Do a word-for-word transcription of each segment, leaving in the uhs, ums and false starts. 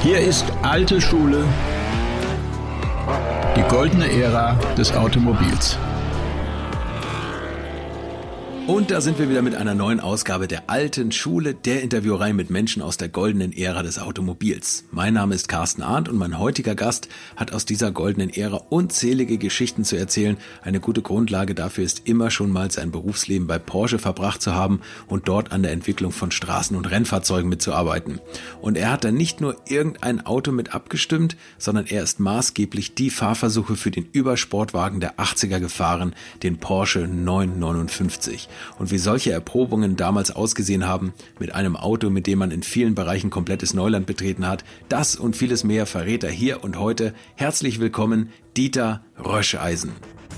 Hier ist alte Schule, die goldene Ära des Automobils. Und da sind wir wieder mit einer neuen Ausgabe der alten Schule, der Interviewreihe mit Menschen aus der goldenen Ära des Automobils. Mein Name ist Carsten Arndt und mein heutiger Gast hat aus dieser goldenen Ära unzählige Geschichten zu erzählen. Eine gute Grundlage dafür ist immer schon mal sein Berufsleben bei Porsche verbracht zu haben und dort an der Entwicklung von Straßen- und Rennfahrzeugen mitzuarbeiten. Und er hat dann nicht nur irgendein Auto mit abgestimmt, sondern er ist maßgeblich die Fahrversuche für den Übersportwagen der achtziger gefahren, den Porsche neunhundertneunundfünfzig. Und wie solche Erprobungen damals ausgesehen haben, mit einem Auto, mit dem man in vielen Bereichen komplettes Neuland betreten hat, das und vieles mehr verrät er hier und heute. Herzlich willkommen, Dieter Röscheisen.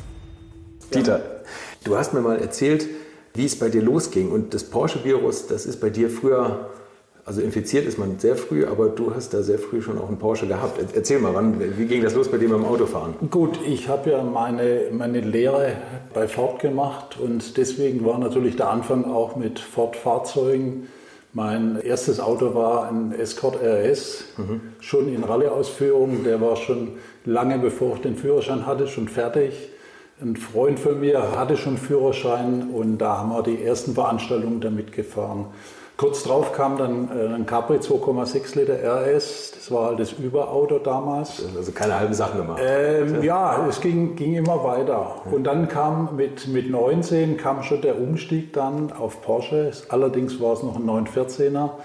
Dieter, du hast mir mal erzählt, wie es bei dir losging. Und das Porsche-Virus, das ist bei dir früher, also infiziert ist man sehr früh, aber du hast da sehr früh schon auch einen Porsche gehabt. Erzähl mal, wann, wie ging das los bei dir mit dem Autofahren? Gut, ich habe ja meine, meine Lehre bei Ford gemacht und deswegen war natürlich der Anfang auch mit Ford-Fahrzeugen. Mein erstes Auto war ein Escort R S, mhm. schon in Rallye-Ausführung. Der war schon lange, bevor ich den Führerschein hatte, schon fertig. Ein Freund von mir hatte schon Führerschein und da haben wir die ersten Veranstaltungen damit gefahren. Kurz drauf kam dann ein Capri zwei Komma sechs Liter R S, das war halt das Überauto damals. Also keine halben Sachen gemacht. Ähm, ja, es ging, ging immer weiter. Und dann kam mit, mit neunzehn kam schon der Umstieg dann auf Porsche. Allerdings war es noch ein neunhundertvierzehner.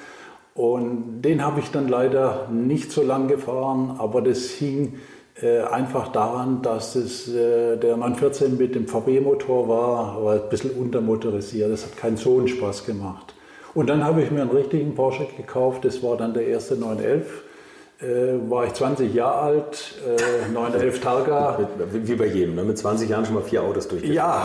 Und den habe ich dann leider nicht so lang gefahren, aber das hing äh, einfach daran, dass es, äh, der neunhundertvierzehn mit dem V B-Motor war, aber ein bisschen untermotorisiert. Das hat keinen so einen Spaß gemacht. Und dann habe ich mir einen richtigen Porsche gekauft, das war dann der erste neunhundertelf. Äh, war ich zwanzig Jahre alt, äh, neunhundertelf Targa. Wie bei jedem, ne? Mit zwanzig Jahren schon mal vier Autos durchgefahren. Ja,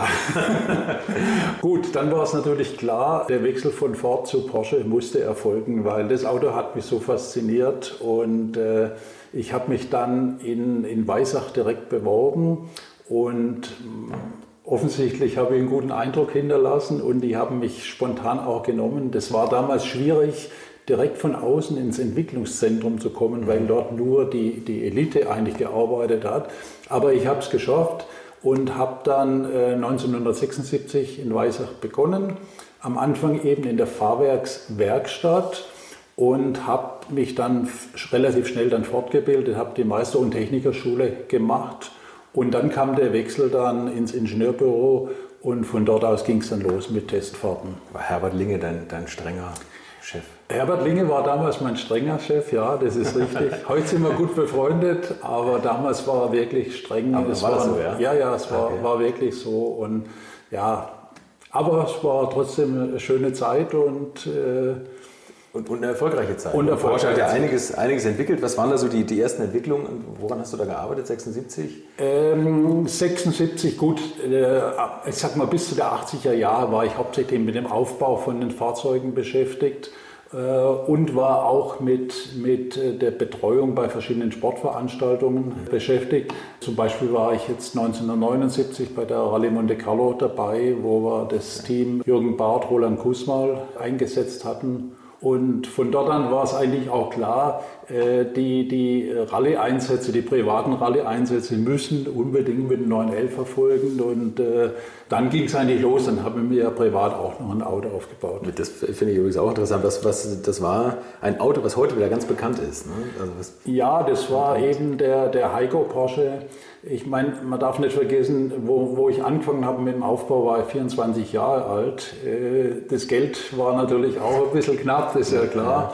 gut, dann war es natürlich klar, der Wechsel von Ford zu Porsche musste erfolgen, weil das Auto hat mich so fasziniert und äh, ich habe mich dann in, in Weissach direkt beworben und offensichtlich habe ich einen guten Eindruck hinterlassen und die haben mich spontan auch genommen. Das war damals schwierig, direkt von außen ins Entwicklungszentrum zu kommen, weil dort nur die, die Elite eigentlich gearbeitet hat. Aber ich habe es geschafft und habe dann äh, neunzehnhundertsechsundsiebzig in Weissach begonnen. Am Anfang eben in der Fahrwerkswerkstatt und habe mich dann f- relativ schnell dann fortgebildet, habe die Meister- und Technikerschule gemacht. Und dann kam der Wechsel dann ins Ingenieurbüro und von dort aus ging es dann los mit Testfahrten. War Herbert Linge dein, dein strenger Chef? Herbert Linge war damals mein strenger Chef, ja, das ist richtig. Heute sind wir gut befreundet, aber damals war er wirklich streng. Aber es war war das so, ja? Ja, ja, es war, okay. war wirklich so. Und ja, aber es war trotzdem eine schöne Zeit und äh, Und, und eine erfolgreiche Zeit. Und Porsche hat ja einiges, einiges entwickelt. Was waren da so die, die ersten Entwicklungen? Woran hast du da gearbeitet, sechsundsiebzig? Ähm, sechsundsiebzig, gut, äh, ich sag mal bis zu der achtziger Jahre war ich hauptsächlich mit dem Aufbau von den Fahrzeugen beschäftigt äh, und war auch mit, mit der Betreuung bei verschiedenen Sportveranstaltungen mhm. beschäftigt. Zum Beispiel war ich jetzt neunzehnhundertneunundsiebzig bei der Rallye Monte Carlo dabei, wo wir das Team Jürgen Barth, Roland Kusmal eingesetzt hatten. Und von dort an war es eigentlich auch klar, die, die Rallye-Einsätze, die privaten Rallye-Einsätze müssen unbedingt mit dem neunhundertelf erfolgen. Und äh, dann ging es eigentlich los, dann habe ich mir ja privat auch noch ein Auto aufgebaut. Das finde ich übrigens auch interessant. Das, was, das war ein Auto, was heute wieder ganz bekannt ist. Ne? Also was ja, das war eben der, der Heiko Porsche. Ich meine, man darf nicht vergessen, wo, wo ich angefangen habe mit dem Aufbau, war ich vierundzwanzig Jahre alt. Das Geld war natürlich auch ein bisschen knapp, das ist ja klar.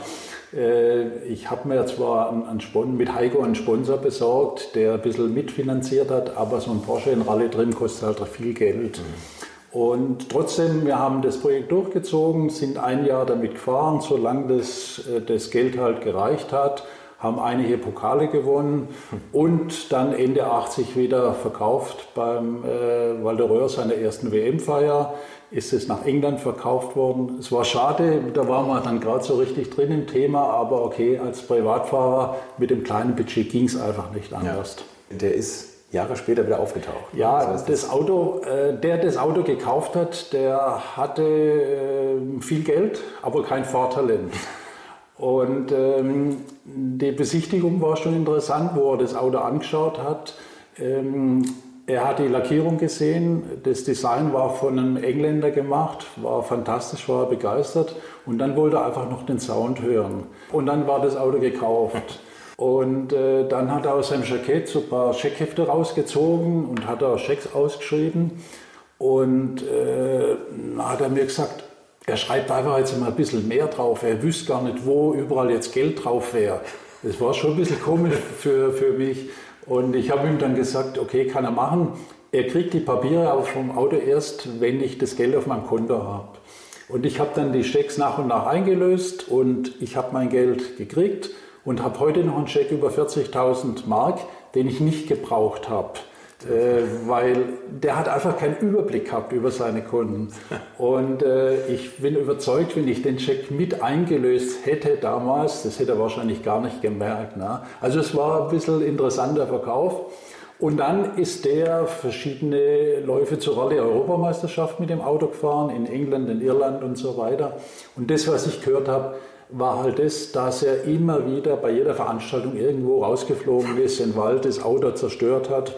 Ich habe mir zwar einen Spon- mit Heiko einen Sponsor besorgt, der ein bisschen mitfinanziert hat, aber so ein Porsche in Rallye drin kostet halt viel Geld. Mhm. Und trotzdem, wir haben das Projekt durchgezogen, sind ein Jahr damit gefahren, solange das, das Geld halt gereicht hat. Haben einige Pokale gewonnen und dann Ende achtzig wieder verkauft beim äh, Walter Röhr seiner ersten W M-Feier. Ist es nach England verkauft worden. Es war schade, da waren wir dann gerade so richtig drin im Thema, aber okay, als Privatfahrer mit dem kleinen Budget ging es einfach nicht anders. Ja. Der ist Jahre später wieder aufgetaucht. Ja, das heißt, das Auto, äh, der das Auto gekauft hat, der hatte äh, viel Geld, aber kein Fahrtalent. Und ähm, die Besichtigung war schon interessant, wo er das Auto angeschaut hat. Ähm, er hat die Lackierung gesehen, das Design war von einem Engländer gemacht, war fantastisch, war er begeistert. Und dann wollte er einfach noch den Sound hören. Und dann war das Auto gekauft. Und äh, dann hat er aus seinem Jackett so ein paar Scheckhefte rausgezogen und hat da Schecks ausgeschrieben. Und äh, dann hat er mir gesagt, er schreibt einfach jetzt mal ein bisschen mehr drauf. Er wüsste gar nicht, wo überall jetzt Geld drauf wäre. Das war schon ein bisschen komisch für, für mich. Und ich habe ihm dann gesagt, okay, kann er machen. Er kriegt die Papiere aber vom Auto erst, wenn ich das Geld auf meinem Konto habe. Und ich habe dann die Schecks nach und nach eingelöst und ich habe mein Geld gekriegt und habe heute noch einen Scheck über vierzigtausend Mark, den ich nicht gebraucht habe. Äh, weil der hat einfach keinen Überblick gehabt über seine Kunden. Und äh, ich bin überzeugt, wenn ich den Scheck mit eingelöst hätte damals, das hätte er wahrscheinlich gar nicht gemerkt. Ne? Also es war ein bisschen interessanter Verkauf. Und dann ist der verschiedene Läufe zur Rallye-Europameisterschaft mit dem Auto gefahren, in England, in Irland und so weiter. Und das, was ich gehört habe, war halt das, dass er immer wieder bei jeder Veranstaltung irgendwo rausgeflogen ist, den Wald, das Auto zerstört hat.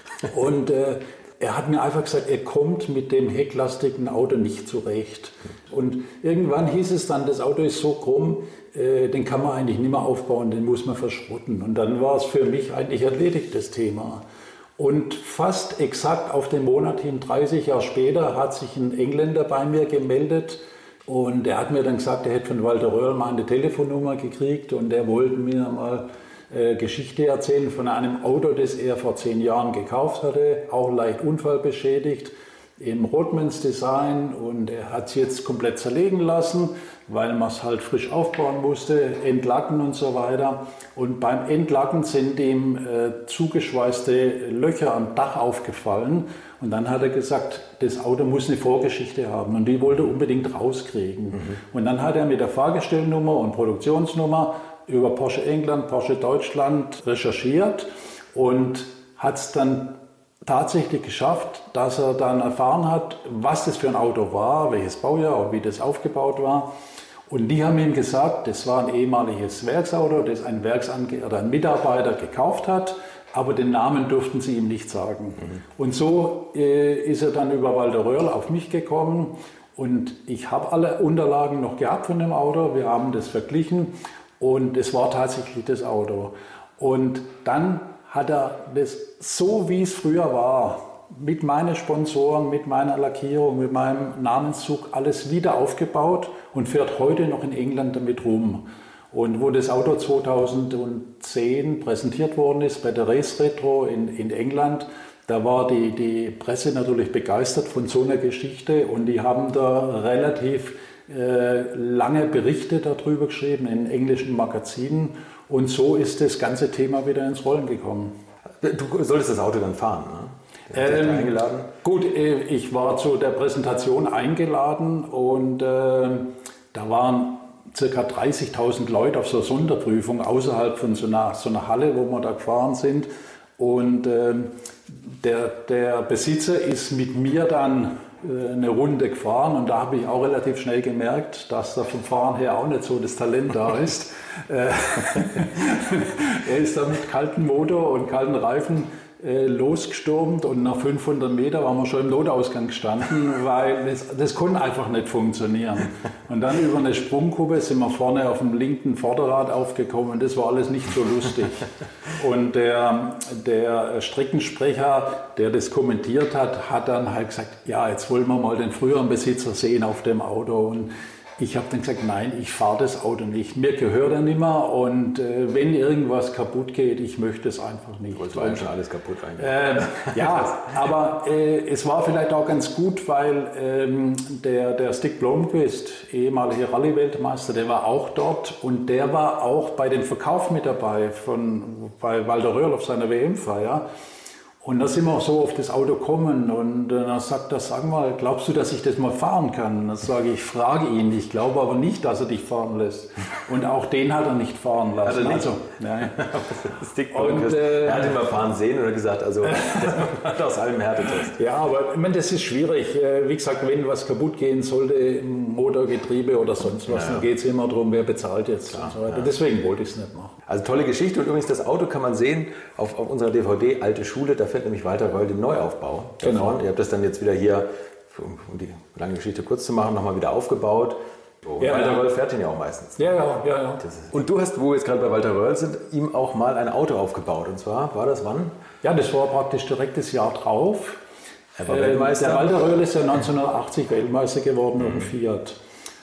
Und äh, er hat mir einfach gesagt, er kommt mit dem hecklastigen Auto nicht zurecht. Und irgendwann hieß es dann, das Auto ist so krumm, äh, den kann man eigentlich nicht mehr aufbauen, den muss man verschrotten. Und dann war es für mich eigentlich erledigt, das Thema. Und fast exakt auf den Monat hin, dreißig Jahre später, hat sich ein Engländer bei mir gemeldet. Und er hat mir dann gesagt, er hätte von Walter Röhrl mal eine Telefonnummer gekriegt und er wollte mir mal äh, Geschichte erzählen von einem Auto, das er vor zehn Jahren gekauft hatte, auch leicht unfallbeschädigt, im Rothmans Design, und er hat es jetzt komplett zerlegen lassen, weil man es halt frisch aufbauen musste, entlacken und so weiter. Und beim Entlacken sind ihm äh, zugeschweißte Löcher am Dach aufgefallen. Und dann hat er gesagt, das Auto muss eine Vorgeschichte haben und die wollte er unbedingt rauskriegen. Mhm. Und dann hat er mit der Fahrgestellnummer und Produktionsnummer über Porsche England, Porsche Deutschland recherchiert und hat es dann tatsächlich geschafft, dass er dann erfahren hat, was das für ein Auto war, welches Baujahr und wie das aufgebaut war. Und die haben ihm gesagt, das war ein ehemaliges Werksauto, das ein Werksange- oder ein Mitarbeiter gekauft hat, aber den Namen durften sie ihm nicht sagen. Mhm. Und so äh, ist er dann über Walter Röhrl auf mich gekommen und ich habe alle Unterlagen noch gehabt von dem Auto, wir haben das verglichen und es war tatsächlich das Auto. Und dann hat er das so, wie es früher war, mit meinen Sponsoren, mit meiner Lackierung, mit meinem Namenszug alles wieder aufgebaut und fährt heute noch in England damit rum. Und wo das Auto zweitausendzehn präsentiert worden ist bei der Race Retro in, in England, da war die, die Presse natürlich begeistert von so einer Geschichte und die haben da relativ äh, lange Berichte darüber geschrieben in englischen Magazinen. Und so ist das ganze Thema wieder ins Rollen gekommen. Du solltest das Auto dann fahren, ne? Ähm, eingeladen? Gut, ich war zu der Präsentation eingeladen und äh, da waren ca. dreißigtausend Leute auf so einer Sonderprüfung außerhalb von so einer, so einer Halle, wo wir da gefahren sind. Und äh, der, der Besitzer ist mit mir dann äh, eine Runde gefahren und da habe ich auch relativ schnell gemerkt, dass da vom Fahren her auch nicht so das Talent da ist. Er ist da mit kaltem Motor und kalten Reifen äh, losgestürmt und nach fünfhundert Meter waren wir schon im Notausgang gestanden, weil das, das konnte einfach nicht funktionieren. Und dann über eine Sprungkuppe sind wir vorne auf dem linken Vorderrad aufgekommen und das war alles nicht so lustig. Und der, der Streckensprecher, der das kommentiert hat, hat dann halt gesagt, ja, jetzt wollen wir mal den früheren Besitzer sehen auf dem Auto. Und ich habe dann gesagt, nein, ich fahre das Auto nicht. Mir gehört er nicht mehr und äh, wenn irgendwas kaputt geht, ich möchte es einfach nicht. Es war schon alles kaputt eigentlich. Äh, ja, aber äh, es war vielleicht auch ganz gut, weil ähm, der, der Stig Blomqvist, ehemaliger Rallye-Weltmeister, der war auch dort und der war auch bei dem Verkauf mit dabei von, bei Walter Röhrl auf seiner W M-Feier. Und da sind wir auch so auf das Auto gekommen und dann sagt er, sag mal, glaubst du, dass ich das mal fahren kann? Und dann sage ich, frage ihn, ich glaube aber nicht, dass er dich fahren lässt. Und auch den hat er nicht fahren lassen. Hat er nicht? Also, nein. Und, äh, er hat ihn mal fahren sehen oder gesagt, also der hat aus allem Härtetest. Ja, aber ich meine, das ist schwierig. Wie gesagt, wenn was kaputt gehen sollte, Motorgetriebe oder sonst was. Ja. Dann geht es immer darum, wer bezahlt jetzt Klar, und so weiter. Ja. Deswegen wollte ich es nicht machen. Also tolle Geschichte und übrigens das Auto kann man sehen auf, auf unserer D V D Alte Schule, da fährt nämlich Walter Röhrl den Neuaufbau. Genau. Davon. Ihr habt das dann jetzt wieder hier, um die lange Geschichte kurz zu machen, nochmal wieder aufgebaut. Oh, ja, Walter ja. Röhrl fährt ihn ja auch meistens. Ja, ja, ja. ja. Und du hast, wo wir jetzt gerade bei Walter Röhrl sind, ihm auch mal ein Auto aufgebaut. Und zwar, war das wann? Ja, das war praktisch direkt das Jahr drauf. Er war Weltmeister. Der Walter Röhrl ist ja neunzehnhundertachtzig Weltmeister geworden auf dem Fiat.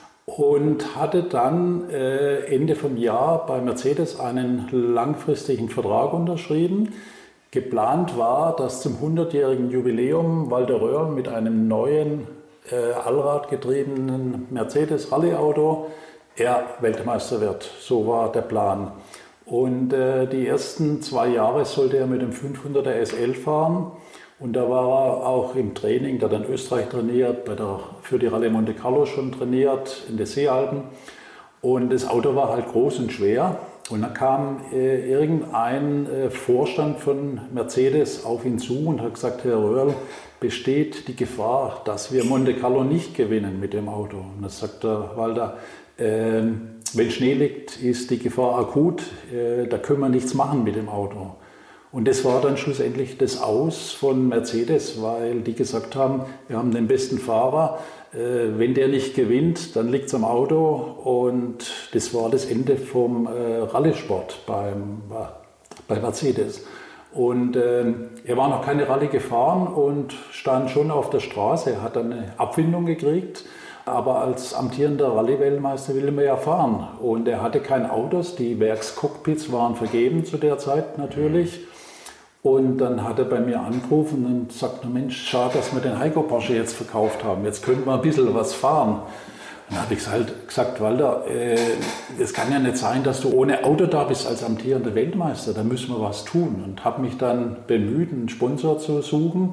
Und hatte dann äh, Ende vom Jahr bei Mercedes einen langfristigen Vertrag unterschrieben. Geplant war, dass zum hundertjährigen Jubiläum Walter Röhrl mit einem neuen äh, allradgetriebenen Mercedes Rallye-Auto er Weltmeister wird. So war der Plan. Und äh, die ersten zwei Jahre sollte er mit dem fünfhunderter S L fahren. Und da war er auch im Training, der hat in Österreich trainiert, bei der, für die Rallye Monte Carlo schon trainiert, in den Seealpen. Und das Auto war halt groß und schwer. Und dann kam äh, irgendein äh, Vorstand von Mercedes auf ihn zu und hat gesagt, Herr Röhrl, besteht die Gefahr, dass wir Monte Carlo nicht gewinnen mit dem Auto? Und dann sagt der Walter, äh, wenn Schnee liegt, ist die Gefahr akut, äh, da können wir nichts machen mit dem Auto. Und das war dann schlussendlich das Aus von Mercedes, weil die gesagt haben, wir haben den besten Fahrer, äh, wenn der nicht gewinnt, dann liegt es am Auto. Und das war das Ende vom äh, Rallye-Sport beim, bei Mercedes. Und äh, er war noch keine Rallye gefahren und stand schon auf der Straße. Er hat dann eine Abfindung gekriegt. Aber als amtierender Rallye-Weltmeister will er ja fahren. Und er hatte keine Autos. Die Werkscockpits waren vergeben zu der Zeit natürlich. Und dann hat er bei mir angerufen und sagt, Mensch, schade, dass wir den Heiko Porsche jetzt verkauft haben. Jetzt könnten wir ein bisschen was fahren. Und dann habe ich halt gesagt, Walter, es äh, kann ja nicht sein, dass du ohne Auto da bist als amtierender Weltmeister. Da müssen wir was tun. Und habe mich dann bemüht, einen Sponsor zu suchen.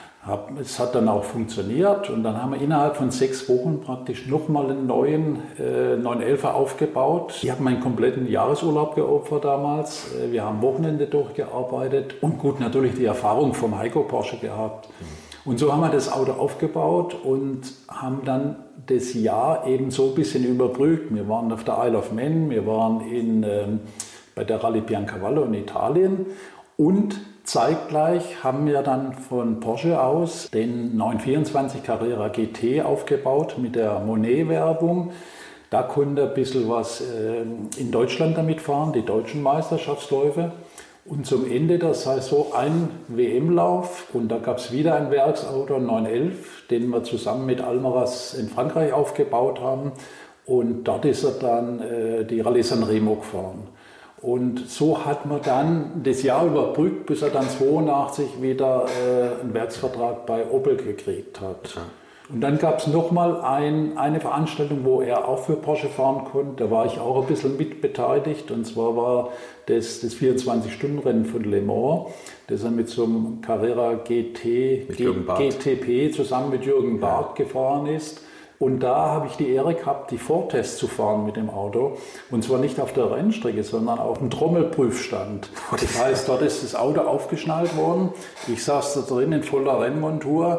Es hat dann auch funktioniert und dann haben wir innerhalb von sechs Wochen praktisch nochmal einen neuen äh, neun elfer aufgebaut. Ich habe meinen kompletten Jahresurlaub geopfert damals. Wir haben Wochenende durchgearbeitet und gut natürlich die Erfahrung vom Heiko Porsche gehabt. Und so haben wir das Auto aufgebaut und haben dann das Jahr eben so ein bisschen überbrückt. Wir waren auf der Isle of Man, wir waren in, äh, bei der Rallye Biancavallo in Italien und zeitgleich haben wir dann von Porsche aus den neun vierundzwanzig Carrera G T aufgebaut mit der Monet-Werbung. Da konnte ein bisschen was äh, in Deutschland damit fahren, die deutschen Meisterschaftsläufe. Und zum Ende der Saison ein W M-Lauf und da gab es wieder ein Werksauto, neun elf, den wir zusammen mit Almaraz in Frankreich aufgebaut haben. Und dort ist er dann äh, die Rallye San Remo gefahren. Und so hat man dann das Jahr überbrückt, bis er dann zweiundachtzig wieder äh, einen Werksvertrag bei Opel gekriegt hat. Und dann gab es nochmal ein, eine Veranstaltung, wo er auch für Porsche fahren konnte. Da war ich auch ein bisschen mit beteiligt. Und zwar war das das vierundzwanzig-Stunden-Rennen von Le Mans, das er mit so einem Carrera G T, G, G T P zusammen mit Jürgen Barth ja. gefahren ist. Und da habe ich die Ehre gehabt, die Vortests zu fahren mit dem Auto. Und zwar nicht auf der Rennstrecke, sondern auf dem Trommelprüfstand. Das heißt, dort ist das Auto aufgeschnallt worden. Ich saß da drin in voller Rennmontur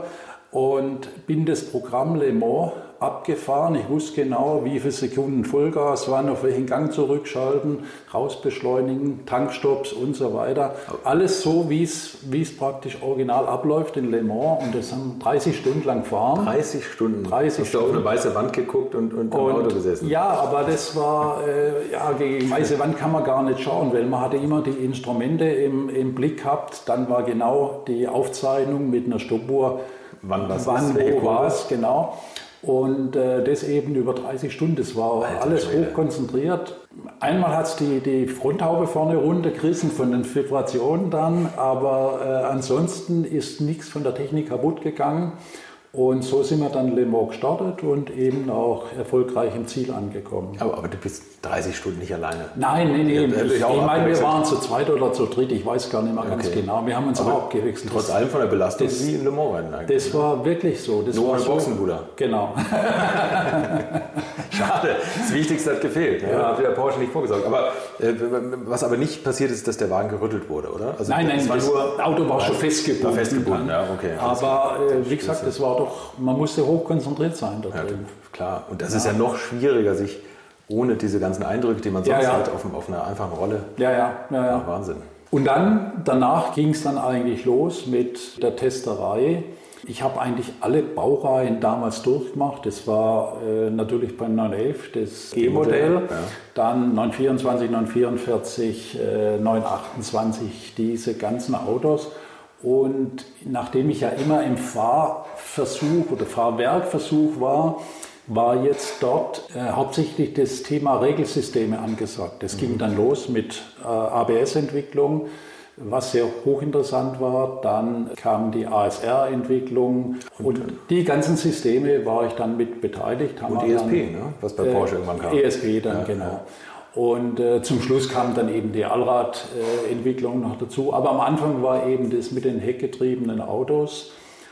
und bin das Programm Le Mans abgefahren. Ich wusste genau, wie viele Sekunden Vollgas waren, auf welchen Gang zurückschalten, rausbeschleunigen, Tankstops und so weiter. Alles so, wie es wie es praktisch original abläuft in Le Mans. Und das haben dreißig Stunden lang gefahren. dreißig Stunden? dreißig Hast du auf eine weiße Wand geguckt und, und im und, Auto gesessen? Ja, aber das war, äh, ja, gegen weiße Wand kann man gar nicht schauen, weil man hatte immer die Instrumente im, im Blick gehabt. Dann war genau die Aufzeichnung mit einer Stoppuhr, wann, was wann ist, wo war es, genau. Und äh, das eben über dreißig Stunden, das war Alter, alles hoch konzentriert. Einmal hat es die, die Fronthaube vorne runtergerissen von den Vibrationen dann, aber äh, ansonsten ist nichts von der Technik kaputt gegangen. Und so sind wir dann Le Mans gestartet und eben auch erfolgreich im Ziel angekommen. Aber, aber du bist dreißig Stunden nicht alleine? Nein, nein, nein. Ja, ich ich meine, wir waren zu zweit oder zu dritt, ich weiß gar nicht mehr ganz okay. genau. Wir haben uns aber auch abgewechselt. Trotz allem von der Belastung das, wie in Le Mans-Rennen eigentlich. Das war wirklich so. Das Nur war ein so, Boxenbruder. Genau. Schade, das Wichtigste hat gefehlt. Ja. Ja, hat wieder Porsche nicht vorgesorgt. Aber äh, was aber nicht passiert ist, dass der Wagen gerüttelt wurde, oder? Also, nein, nein, das, war nur, das Auto war schon festgebunden. War festgebunden, ja, okay. Aber äh, wie gesagt, das Auto auch, man musste hochkonzentriert sein da drin. Ja, klar, und das ja. ist ja noch schwieriger, sich ohne diese ganzen Eindrücke, die man sonst ja, ja. hat, auf, auf einer einfachen Rolle. Ja, ja, ja, ja. Wahnsinn. Und dann, danach ging es dann eigentlich los mit der Testerei. Ich habe eigentlich alle Baureihen damals durchgemacht. Das war äh, natürlich beim neun elf das G-Modell, ja. Dann neun vierundzwanzig, neun vierundvierzig, äh, neun achtundzwanzig, diese ganzen Autos. Und nachdem ich ja immer im Fahrversuch oder Fahrwerkversuch war, war jetzt dort äh, hauptsächlich das Thema Regelsysteme angesagt. Das mhm. ging dann los mit äh, A B S-Entwicklung, was sehr hochinteressant war. Dann kam die A S R-Entwicklung und, und die ganzen Systeme war ich dann mit beteiligt. Und E S P, dann, ne? Was bei Porsche äh, irgendwann kam. E S P dann, ja, genau. Ja. Und äh, zum Schluss kam dann eben die Allrad-Entwicklung äh, noch dazu. Aber am Anfang war eben das mit den heckgetriebenen Autos.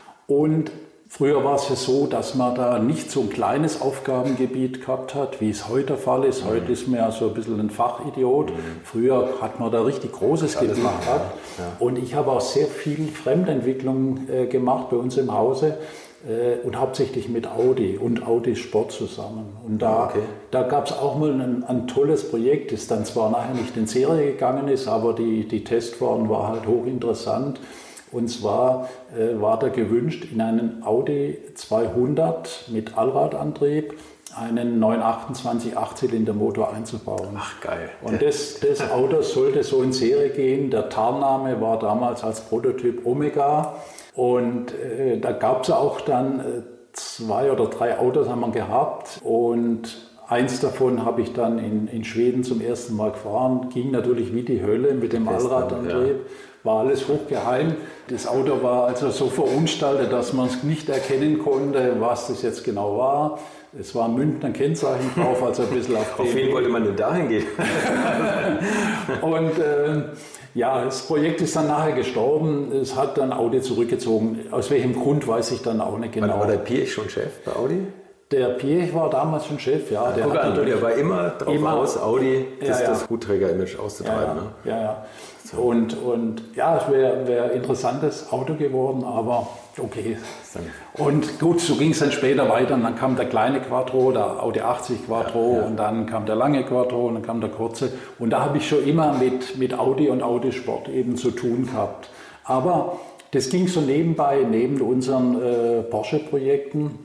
Und früher war es ja so, dass man da nicht so ein kleines Aufgabengebiet gehabt hat, wie es heute der Fall ist. Heute ist man ja so ein bisschen ein Fachidiot. Mhm. Früher hat man da richtig großes Gebiet gehabt. Ja. Ja. Und ich habe auch sehr viel Fremdentwicklung äh, gemacht bei uns im Hause. Und hauptsächlich mit Audi und Audi Sport zusammen. Und da, okay. da gab es auch mal ein, ein tolles Projekt, das dann zwar nachher nicht in Serie gegangen ist, aber die, die Testfahren war halt hochinteressant. Und zwar äh, war da gewünscht, in einen Audi zweihundert mit Allradantrieb einen neun achtundzwanzig Achtzylindermotor einzubauen. Ach geil. Und das, das Auto sollte so in Serie gehen. Der Tarnname war damals als Prototyp Omega. Und äh, da gab es auch dann äh, zwei oder drei Autos haben wir gehabt und eins davon habe ich dann in, in Schweden zum ersten Mal gefahren. Ging natürlich wie die Hölle mit dem Allradantrieb, ja. War alles hochgeheim. Das Auto war also so verunstaltet, dass man es nicht erkennen konnte, was das jetzt genau war. Es war ein Münchner Kennzeichen drauf, also ein bisschen auf Auf wen wollte man denn dahin gehen? Und äh, ja, das Projekt ist dann nachher gestorben. Es hat dann Audi zurückgezogen. Aus welchem Grund weiß ich dann auch nicht genau. War der Piech schon Chef bei Audi? Der Piech war damals schon Chef, ja. Der, der, hat der war immer drauf immer, aus, Audi das, ja, ja. das Hutträger-Image auszutreiben. Ja, ja. Ne? ja, ja. So. Und, und ja, es wäre wär ein interessantes Auto geworden, aber okay. Und gut, so ging es dann später weiter. Und dann kam der kleine Quattro, der Audi achtzig Quattro, ja, ja. Und dann kam der lange Quattro und dann kam der kurze. Und da habe ich schon immer mit, mit Audi und Audi Sport eben zu tun gehabt. Aber das ging so nebenbei, neben unseren äh, Porsche-Projekten.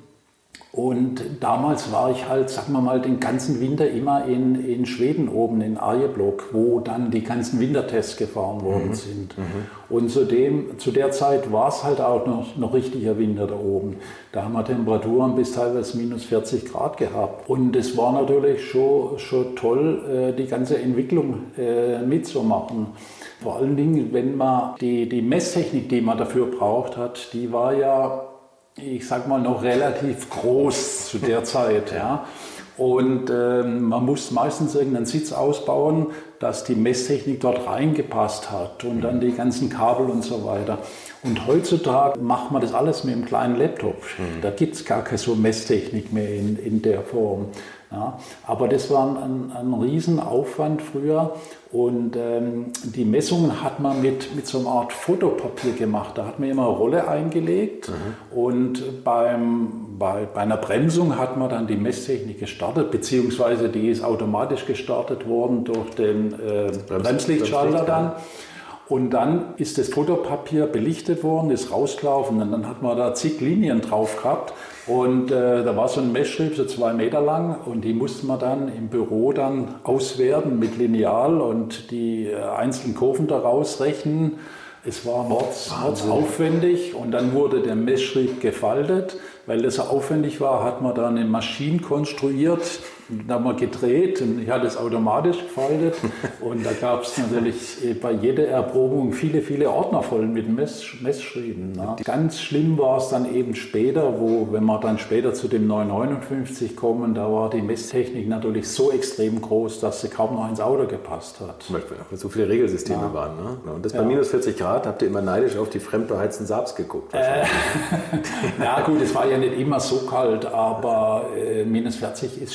Und damals war ich halt, sagen wir mal, den ganzen Winter immer in, in Schweden oben, in Arjeplog, wo dann die ganzen Wintertests gefahren worden mhm. sind. Mhm. Und zudem, zu der Zeit war es halt auch noch, noch richtiger Winter da oben. Da haben wir Temperaturen bis teilweise minus vierzig Grad gehabt. Und es war natürlich schon, schon toll, die ganze Entwicklung mitzumachen. Vor allen Dingen, wenn man die, die Messtechnik, die man dafür braucht hat, die war ja, ich sag mal, noch relativ groß zu der Zeit. Ja. Und äh, man muss meistens irgendeinen Sitz ausbauen, dass die Messtechnik dort reingepasst hat und dann die ganzen Kabel und so weiter. Und heutzutage macht man das alles mit einem kleinen Laptop. Mhm. Da gibt es gar keine so Messtechnik mehr in, in der Form. Ja, aber das war ein, ein Riesenaufwand früher und ähm, die Messungen hat man mit, mit so einer Art Fotopapier gemacht. Da hat man immer eine Rolle eingelegt mhm. und beim, bei, bei einer Bremsung hat man dann die Messtechnik gestartet, beziehungsweise die ist automatisch gestartet worden durch den äh, Brems, Bremslichtschalter dann. Und dann ist das Fotopapier belichtet worden, ist rausgelaufen und dann hat man da zig Linien drauf gehabt. Und äh, da war so ein Messschrieb, so zwei Meter lang, und die musste man dann im Büro dann auswerten mit Lineal und die äh, einzelnen Kurven daraus rechnen. Es war mords, mords aufwendig und dann wurde der Messschrieb gefaltet. Weil das so aufwendig war, hat man dann eine Maschine konstruiert, da haben wir gedreht und ich hatte es automatisch gefaltet. Und da gab es natürlich bei jeder Erprobung viele, viele Ordner voll mit Mess, Messschrieben. Ne? Ganz schlimm war es dann eben später, wo, wenn wir dann später zu dem neun neunundfünfzig kommen, da war die Messtechnik natürlich so extrem groß, dass sie kaum noch ins Auto gepasst hat. Weil so viele Regelsysteme ja. waren. Ne? Und das bei ja. minus vierzig Grad habt ihr immer neidisch auf die fremdbeheizten Saabs geguckt. Äh, ja gut, es war ja nicht immer so kalt, aber äh, minus vierzig ist schon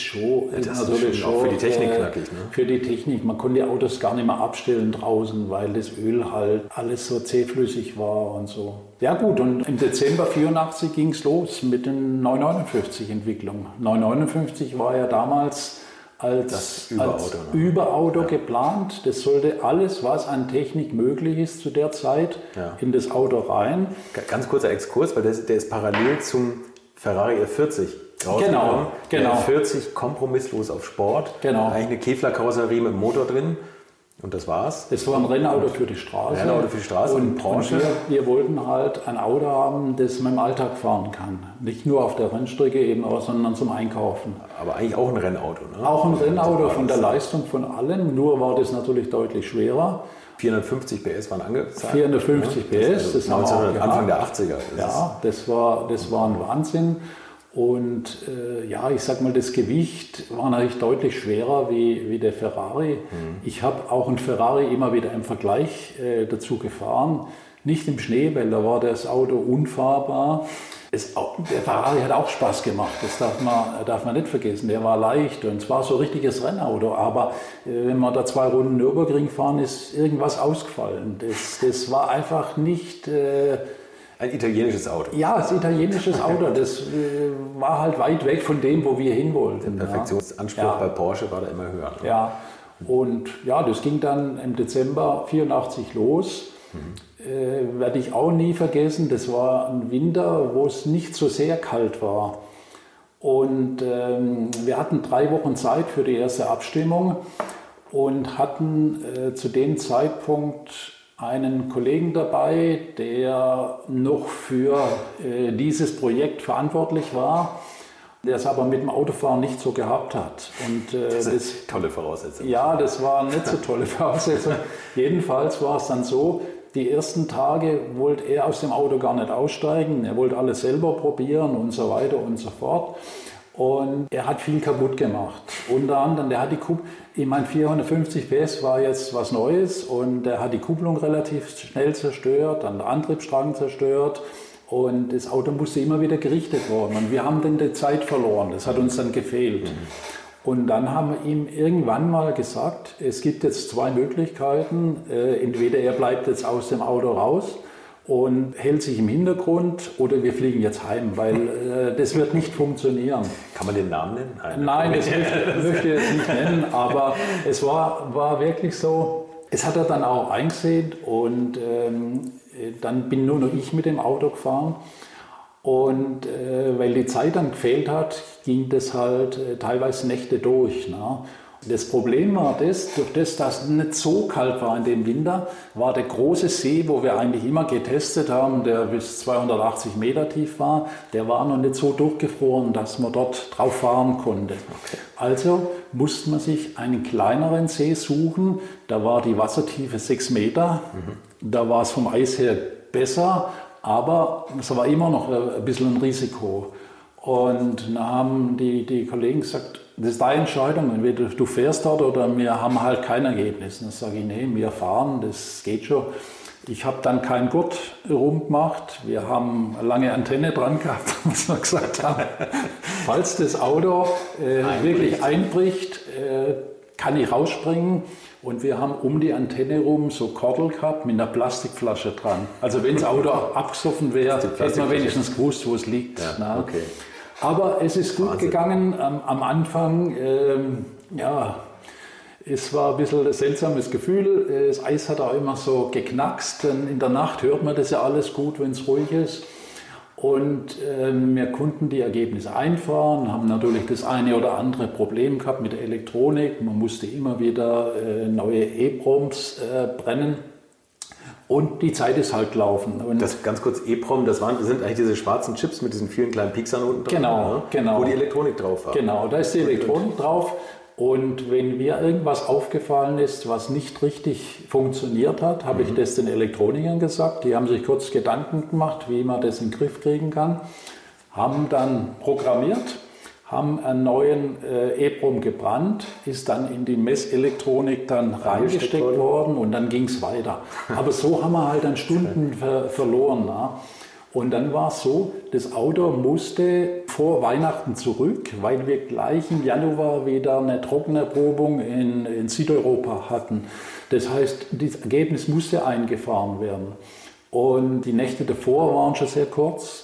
Auto ja, ist das natürlich ist schon schon auch für die Technik äh, knackig. Ne? Für die Technik. Man konnte die Autos gar nicht mehr abstellen draußen, weil das Öl halt alles so zähflüssig war und so. Ja gut, und im Dezember vierundachtzig ging es los mit den neunhundertneunundfünfzig-Entwicklungen. neunhundertneunundfünfzig war ja damals als, das Überauto, als ne? Überauto ja. geplant. Das sollte alles, was an Technik möglich ist zu der Zeit, ja. in das Auto rein. Ganz kurzer Exkurs, weil der, der ist parallel zum Ferrari F vierzig rausgekommen. Genau, genau. Der F vierzig kompromisslos auf Sport. Genau. Eigentlich eine Kevlar-Karosserie mit Motor drin. Und das war's. Das war ein Rennauto für die Straße. Rennauto für die Straße und Porsche. Und wir, wir wollten halt ein Auto haben, das man im Alltag fahren kann. Nicht nur auf der Rennstrecke eben, auch, sondern zum Einkaufen. Aber eigentlich auch ein Rennauto, ne? Auch ein Rennauto von der Leistung von allem, nur war das natürlich deutlich schwerer. vierhundertfünfzig P S waren angezeigt. vierhundertfünfzig P S, das, also das haben wir auch Anfang der gehabt. achtziger. Das Ja, das war, das war ein Wahnsinn. Und äh, ja, ich sag mal, das Gewicht war natürlich deutlich schwerer wie, wie der Ferrari. Mhm. Ich habe auch einen Ferrari immer wieder im Vergleich äh, dazu gefahren. Nicht im Schnee, weil da war das Auto unfahrbar. Es, der Ferrari hat auch Spaß gemacht, das darf man, darf man nicht vergessen. Der war leicht und es war so ein richtiges Rennauto. Aber äh, wenn wir da zwei Runden Nürburgring fahren, ist irgendwas ausgefallen. Das, das war einfach nicht... Äh, Ein italienisches Auto. Ja, das italienisches Auto, das äh, war halt weit weg von dem, wo wir hin wollten. Der Perfektionsanspruch ja. bei Porsche war da immer höher. Ne? Ja, und ja, das ging dann im Dezember vierundachtzig los. Mhm. Äh, werde ich auch nie vergessen, das war ein Winter, wo es nicht so sehr kalt war. Und ähm, wir hatten drei Wochen Zeit für die erste Abstimmung und hatten äh, zu dem Zeitpunkt einen Kollegen dabei, der noch für äh, dieses Projekt verantwortlich war, der es aber mit dem Autofahren nicht so gehabt hat. Und, äh, das ist das, tolle Voraussetzung. Ja, das war nicht so tolle Voraussetzung. Jedenfalls war es dann so, die ersten Tage wollte er aus dem Auto gar nicht aussteigen, er wollte alles selber probieren und so weiter und so fort. Und er hat viel kaputt gemacht. Unter anderem, der hat die Kupplung, ich meine vierhundertfünfzig P S war jetzt was Neues und er hat die Kupplung relativ schnell zerstört, dann den Antriebsstrang zerstört und das Auto musste immer wieder gerichtet werden. Und wir haben dann die Zeit verloren, das hat uns dann gefehlt. Mhm. Und dann haben wir ihm irgendwann mal gesagt, es gibt jetzt zwei Möglichkeiten, entweder er bleibt jetzt aus dem Auto raus und hält sich im Hintergrund oder wir fliegen jetzt heim, weil äh, das wird nicht funktionieren. Kann man den Namen nennen? Nein, Nein das möchte, möchte ich jetzt nicht nennen, aber es war, war wirklich so, es hat er dann auch eingesehen und ähm, dann bin nur noch ich mit dem Auto gefahren und äh, weil die Zeit dann gefehlt hat, ging das halt äh, teilweise Nächte durch. Ne? Das Problem war das, durch das, dass es nicht so kalt war in dem Winter, war der große See, wo wir eigentlich immer getestet haben, der bis zweihundertachtzig Meter tief war, der war noch nicht so durchgefroren, dass man dort drauf fahren konnte. Okay. Also musste man sich einen kleineren See suchen, da war die Wassertiefe sechs Meter, mhm. da war es vom Eis her besser, aber es war immer noch ein bisschen ein Risiko. Und dann haben die, die Kollegen gesagt, das ist deine Entscheidung, entweder du fährst dort oder wir haben halt kein Ergebnis. Und dann sage ich, nee, wir fahren, das geht schon. Ich habe dann keinen Gurt rumgemacht, wir haben eine lange Antenne dran gehabt, was wir gesagt haben, falls das Auto äh, einbricht. wirklich einbricht, äh, kann ich rausspringen. Und wir haben um die Antenne rum so Kordel gehabt mit einer Plastikflasche dran. Also wenn das Auto abgesoffen wäre, hätte man wenigstens gewusst, wo es liegt. Ja, okay. Aber es ist gut Wahnsinn. gegangen am, am Anfang. Ähm, ja, es war ein bisschen ein seltsames Gefühl. Das Eis hat auch immer so geknackst. In der Nacht hört man das ja alles gut, wenn es ruhig ist. Und ähm, wir konnten die Ergebnisse einfahren, haben natürlich das eine oder andere Problem gehabt mit der Elektronik. Man musste immer wieder äh, neue E-Proms äh, brennen. Und die Zeit ist halt gelaufen. Und das ganz kurz, E-Prom, das waren, sind eigentlich diese schwarzen Chips mit diesen vielen kleinen Pieksern unten dran, genau, ne? genau. Wo die Elektronik drauf war. Genau, da ist die Elektronik drauf. Und wenn mir irgendwas aufgefallen ist, was nicht richtig funktioniert hat, habe mhm. ich das den Elektronikern gesagt. Die haben sich kurz Gedanken gemacht, wie man das in den Griff kriegen kann. Haben dann programmiert, haben einen neuen äh, E-Prom gebrannt, ist dann in die Messelektronik dann reingesteckt worden und dann ging es weiter. Aber so haben wir halt dann Stunden ver verloren. Na? Und dann war es so, das Auto musste vor Weihnachten zurück, weil wir gleich im Januar wieder eine Trockenerprobung in, in Südeuropa hatten. Das heißt, das Ergebnis musste eingefahren werden. Und die Nächte davor waren schon sehr kurz.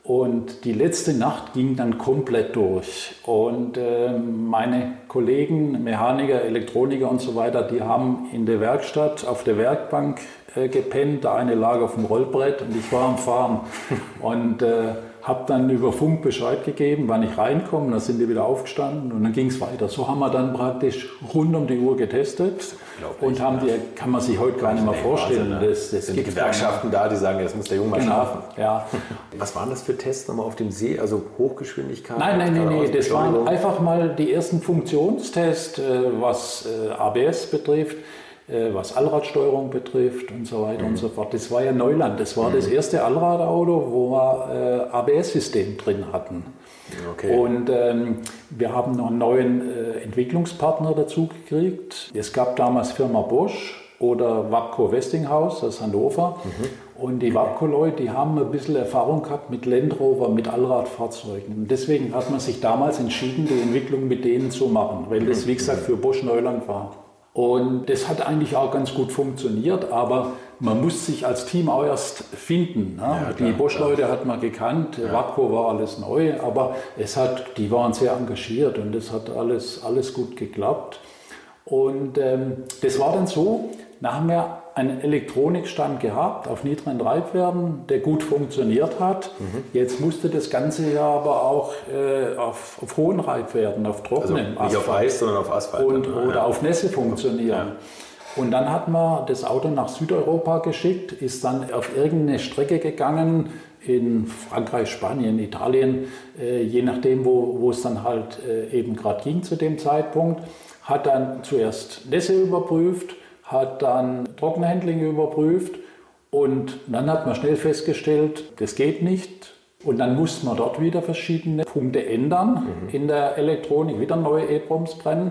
Und die letzte Nacht ging dann komplett durch. Und äh, meine Kollegen, Mechaniker, Elektroniker und so weiter, die haben in der Werkstatt auf der Werkbank äh, gepennt. Der eine lag auf dem Rollbrett und ich war am Fahren. Und äh, habe dann über Funk Bescheid gegeben, wann ich reinkomme. Dann sind die wieder aufgestanden und dann ging es weiter. So haben wir dann praktisch rund um die Uhr getestet. Und haben die, kann man sich heute gar nicht mehr vorstellen. Wahnsinn, ne? Das, das sind die Gewerkschaften da, die sagen, jetzt muss der Junge mal genau, schlafen. Ja. Was waren das für Tests nochmal auf dem See? Also Hochgeschwindigkeit? Nein, nein, nein, nee, das waren einfach mal die ersten Funktionstests, was A B S betrifft, was Allradsteuerung betrifft und so weiter mhm. und so fort. Das war ja Neuland. Das war mhm. das erste Allradauto, wo wir A B S-System drin hatten. Okay. Und ähm, wir haben noch einen neuen äh, Entwicklungspartner dazu gekriegt. Es gab damals Firma Bosch oder Wabco Westinghouse aus Hannover. Mhm. Und die Wabco-Leute, die haben ein bisschen Erfahrung gehabt mit Land Rover, mit Allradfahrzeugen. Und deswegen hat man sich damals entschieden, die Entwicklung mit denen zu machen, weil das, wie gesagt, für Bosch Neuland war. Und das hat eigentlich auch ganz gut funktioniert, aber man muss sich als Team auch erst finden. Ne? Ja, die Bosch-Leute hat man gekannt, ja. Wabco war alles neu, aber es hat, die waren sehr engagiert und es hat alles, alles gut geklappt. Und ähm, das war dann so, da haben wir einen Elektronikstand gehabt auf niedrigen Treibwerten, der gut funktioniert hat. Mhm. Jetzt musste das Ganze ja aber auch äh, auf, auf hohen Reibwerten, auf trockenem also nicht Asphalt. Auf Eis, sondern auf Asphalt. Und, oder ja. auf Nässe funktionieren. Ja. Und dann hat man das Auto nach Südeuropa geschickt, ist dann auf irgendeine Strecke gegangen, in Frankreich, Spanien, Italien, äh, je nachdem, wo, wo es dann halt äh, eben gerade ging zu dem Zeitpunkt, hat dann zuerst Nässe überprüft, hat dann Trockenhandling überprüft und dann hat man schnell festgestellt, das geht nicht. Und dann musste man dort wieder verschiedene Punkte ändern mhm. in der Elektronik, wieder neue E-Proms brennen.